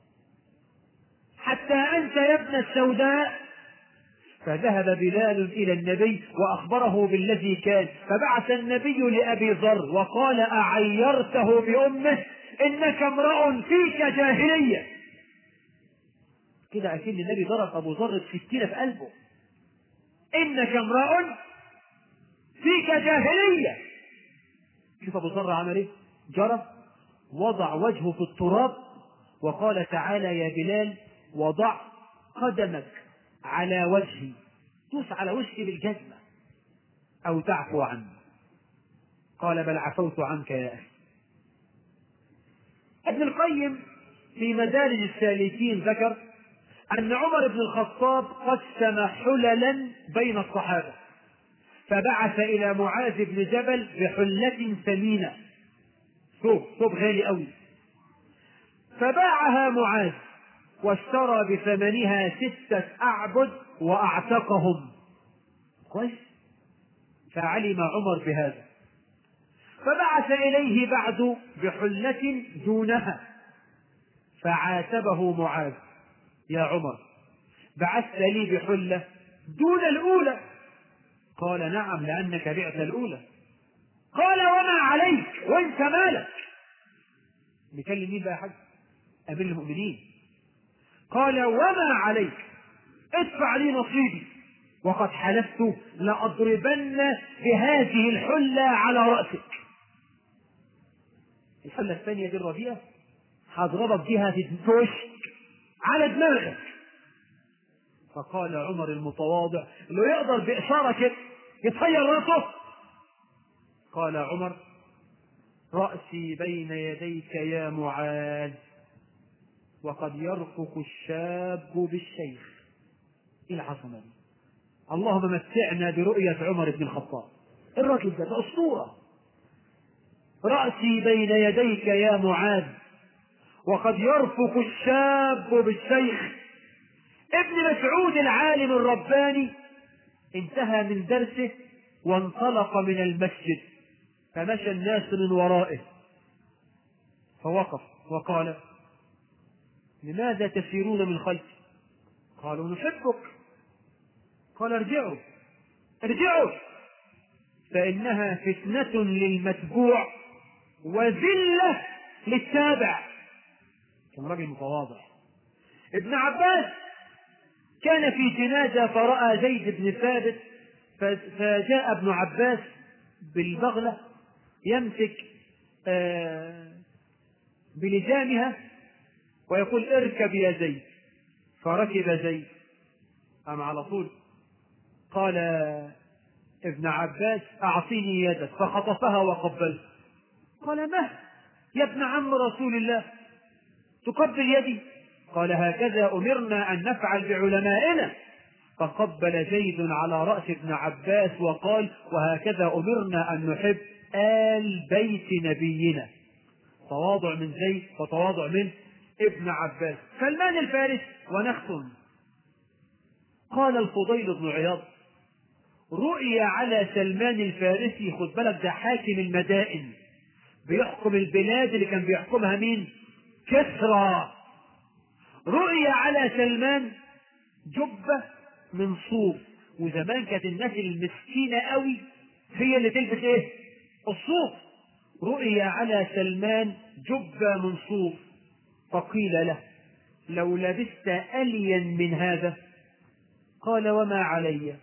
حتى أنت يا ابن السوداء. فذهب بلال إلى النبي وأخبره بالذي كان، فبعث النبي لأبي ذر وقال أعيرته بأمه إنك امرأ فيك جاهلية. كده أكيد النبي ضرب أبو ذر السكينة في قلبه، إنك امرأ فيك جاهلية. شوف أبو ذر عمل إيه؟ جرى وضع وجهه في التراب وقال تعالى يا بلال وضع قدمك على وجهي، دوس على وجهي بالجزمة أو تعفو عني. قال بل عفوت عنك يا أخي. ابن القيم في مدارج السالكين ذكر أن عمر بن الخطاب قسم حللا بين الصحابة، فبعث إلى معاذ بن جبل بحلة ثمينة، ثوب ثوب غالي أوي، فباعها معاذ واشترى بثمنها ستة أعبد وأعتقهم. كويس. فعلم عمر بهذا فبعث إليه بعد بحلة دونها، فعاتبه معاذ يا عمر بعثت لي بحلة دون الأولى. قال نعم لأنك بعت الأولى. قال وما عليك وانت مالك؟ بيكلم مين بقى يا حاج؟ أمير المؤمنين. قال وما عليك، ادفع لي نصيبي، وقد حلفت لأضربن بهذه الحلة على رأسك. الحلة الثانية دي الربيعة هضربك بها في وشك على دماغك. فقال عمر المتواضع اللي يقدر بإشارة كده يتخيل رأسه، قال عمر رأسي بين يديك يا معاذ، وقد يرفق الشاب بالشيخ. ايه العظمة دي؟ اللهم متعنا برؤية عمر بن الخطاب. الراجل ده أسطورة. رأسي بين يديك يا معاذ وقد يرفق الشاب بالشيخ. ابن مسعود العالم الرباني انتهى من درسه وانطلق من المسجد، فمشى الناس من ورائه، فوقف وقال لماذا تسيرون من خلفي؟ قالوا نحبك. قال ارجعوا ارجعوا فإنها فتنة للمتبوع وذلة للتابع. كان راجل متواضع. ابن عباس كان في جنازة فرأى زيد بن ثابت، فجاء ابن عباس بالبغلة يمسك بلجامها ويقول اركب يا زيد، فركب زيد. أم على طول قال ابن عباس أعطيني يدك، فخطفها وقبلها. قال ما يا ابن عم رسول الله تقبل يدي؟ قال هكذا أمرنا أن نفعل بعلمائنا. فقبل زيد على رأس ابن عباس وقال وهكذا أمرنا أن نحب آل بيت نبينا. تواضع من زيد وتواضع من ابن عباس. سلمان الفارس ونختم. قال الفضيل بن عياض رؤي على سلمان الفارسي، خد بالك ده حاكم المدائن بيحكم البلاد اللي كان بيحكمها مين؟ كسرى. رؤي على سلمان جبة من صوف، وزمان كانت الناس المسكينة قوي هي اللي تلبس ايه؟ الصوف. رؤي على سلمان جبة من صوف، فقيل له لو لبست ألين من هذا. قال وما علي؟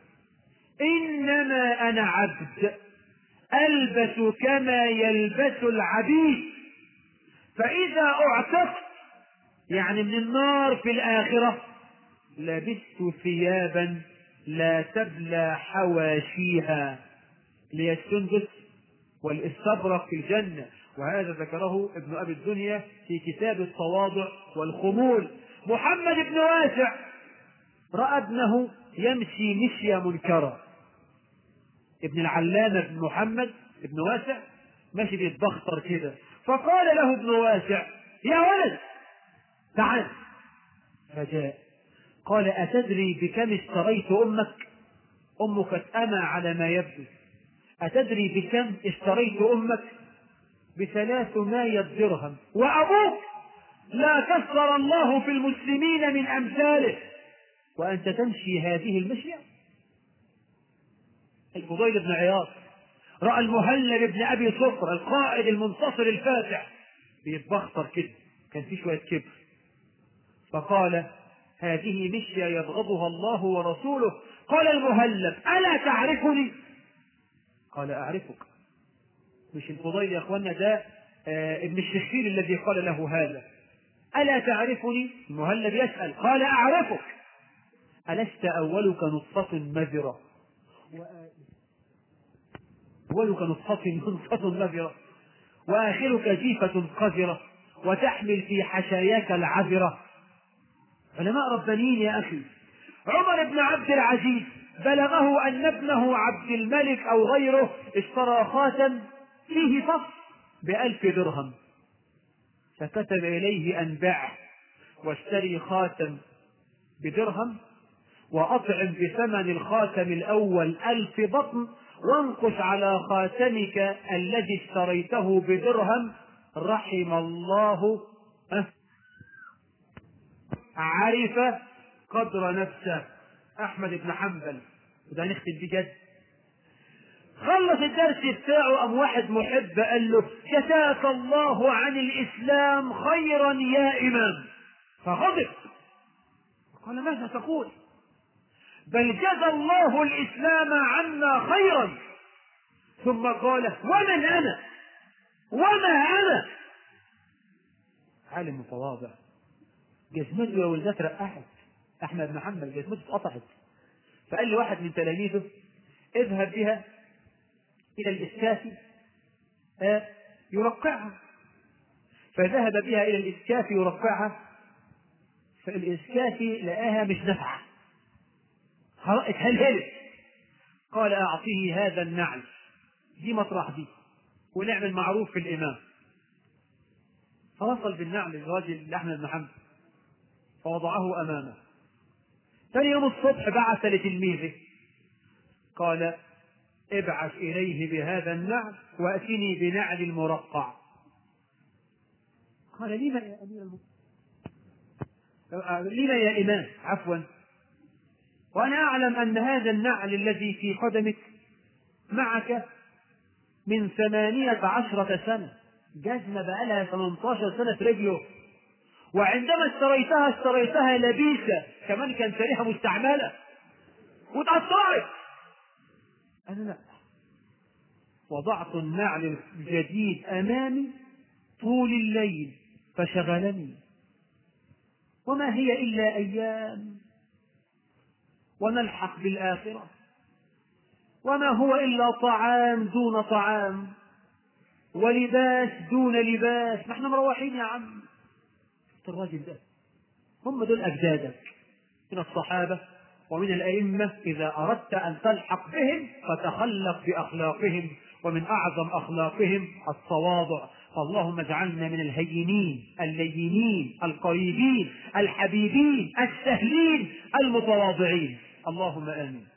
إنما أنا عبد ألبس كما يلبس العبيد، فإذا أعتقت يعني من النار في الآخرة لبست ثيابا لا تبلى حواشيها، لي السندس والاستبرق في الجنة. وهذا ذكره ابن أبي الدنيا في كتاب التواضع والخمول. محمد بن واسع رأى ابنه يمشي مشيا منكرا. ابن العلامة بن محمد بن واسع ماشي بيتبختر كده، فقال له ابن واسع يا ولد تعال. فجاء قال أتدري بكم اشتريت أمك؟ أمك أمى على ما يبدو. أتدري بكم اشتريت أمك؟ بثلاثمائة درهم. وأبوك لا كسر الله في المسلمين من أمثاله، وأنت تمشي هذه المشية؟ الفضيل بن عياض رأى المهلب بن أبي صفر القائد المنتصر الفاتح بيتبختر كده، كان في شوية كبر، فقال هذه مشية يبغضها الله ورسوله. قال المهلب ألا تعرفني؟ قال أعرفك. مش الفضيل يا أخوانا ده آه ابن الشخير الذي قال له هذا. ألا تعرفني؟ المهلب يسأل. قال أعرفك. ألست أولك نطفة مذرة أولك نطفة نطفة مذرة وآخرك جيفة قذرة وتحمل في حشاياك العذرة؟ علماء ربانيين يا أخي. عمر بن عبد العزيز بلغه أن ابنه عبد الملك أو غيره اشترى خاتم فيه فص بألف درهم، فكتب إليه أن بيعه واشتري خاتم بدرهم وأطعم بثمن الخاتم الأول ألف بطن، وانقش على خاتمك الذي اشتريته بدرهم رحم الله عرف قدر نفسه. أحمد بن حنبل، وده نختم بجد، خلص الدرس بتاعه أم واحد محب قال له جزاك الله عن الإسلام خيرا يا إمام، فغضب قال ماذا تقول؟ بل جزى الله الإسلام عنا خيرا. ثم قال ومن أنا وما أنا؟ عالم متواضع جزمته يا ولدات رقحت، أحمد بن حنبل جزمته اتقطعت، فقال لي واحد من تلاميذه اذهب بها إلى الإسكافي يرقعها، فذهب بها إلى الإسكافي يرقعها، فالإسكافي لقاها مش نافعة اتهلهلت، قال أعطيه هذا النعل دي مطرح دي ونعمل معروف في الإمام. فوصل بالنعل الراجل لأحمد بن حنبل فوضعه أمامه. ثاني يوم الصبح بعث لتلميذه قال ابعث إليه بهذا النعل وأتني بنعل المرقع. قال لما يا أمير المؤمنين، لما يا إمام عفوا، وأنا أعلم أن هذا النعل الذي في قدمك معك من ثمانية عشرة سنة، جزمة بقالها ثمانية عشر سنة في رجله، وعندما اشتريتها اشتريتها لبيسة كمان كان شاريها مستعملة وتقطعت. أنا لا، وضعت النعل الجديد أمامي طول الليل فشغلني، وما هي إلا أيام ونلحق بالآخرة، وما هو إلا طعام دون طعام ولباس دون لباس، نحن مروحين يا عم. الراجل ده هم دول أجدادك من الصحابة ومن الأئمة، إذا أردت أن تلحق بهم فتخلق بأخلاقهم، ومن أعظم أخلاقهم التواضع. فاللهم اجعلنا من الهينين اللينين القريبين الحبيبين السهلين المتواضعين، اللهم آمين.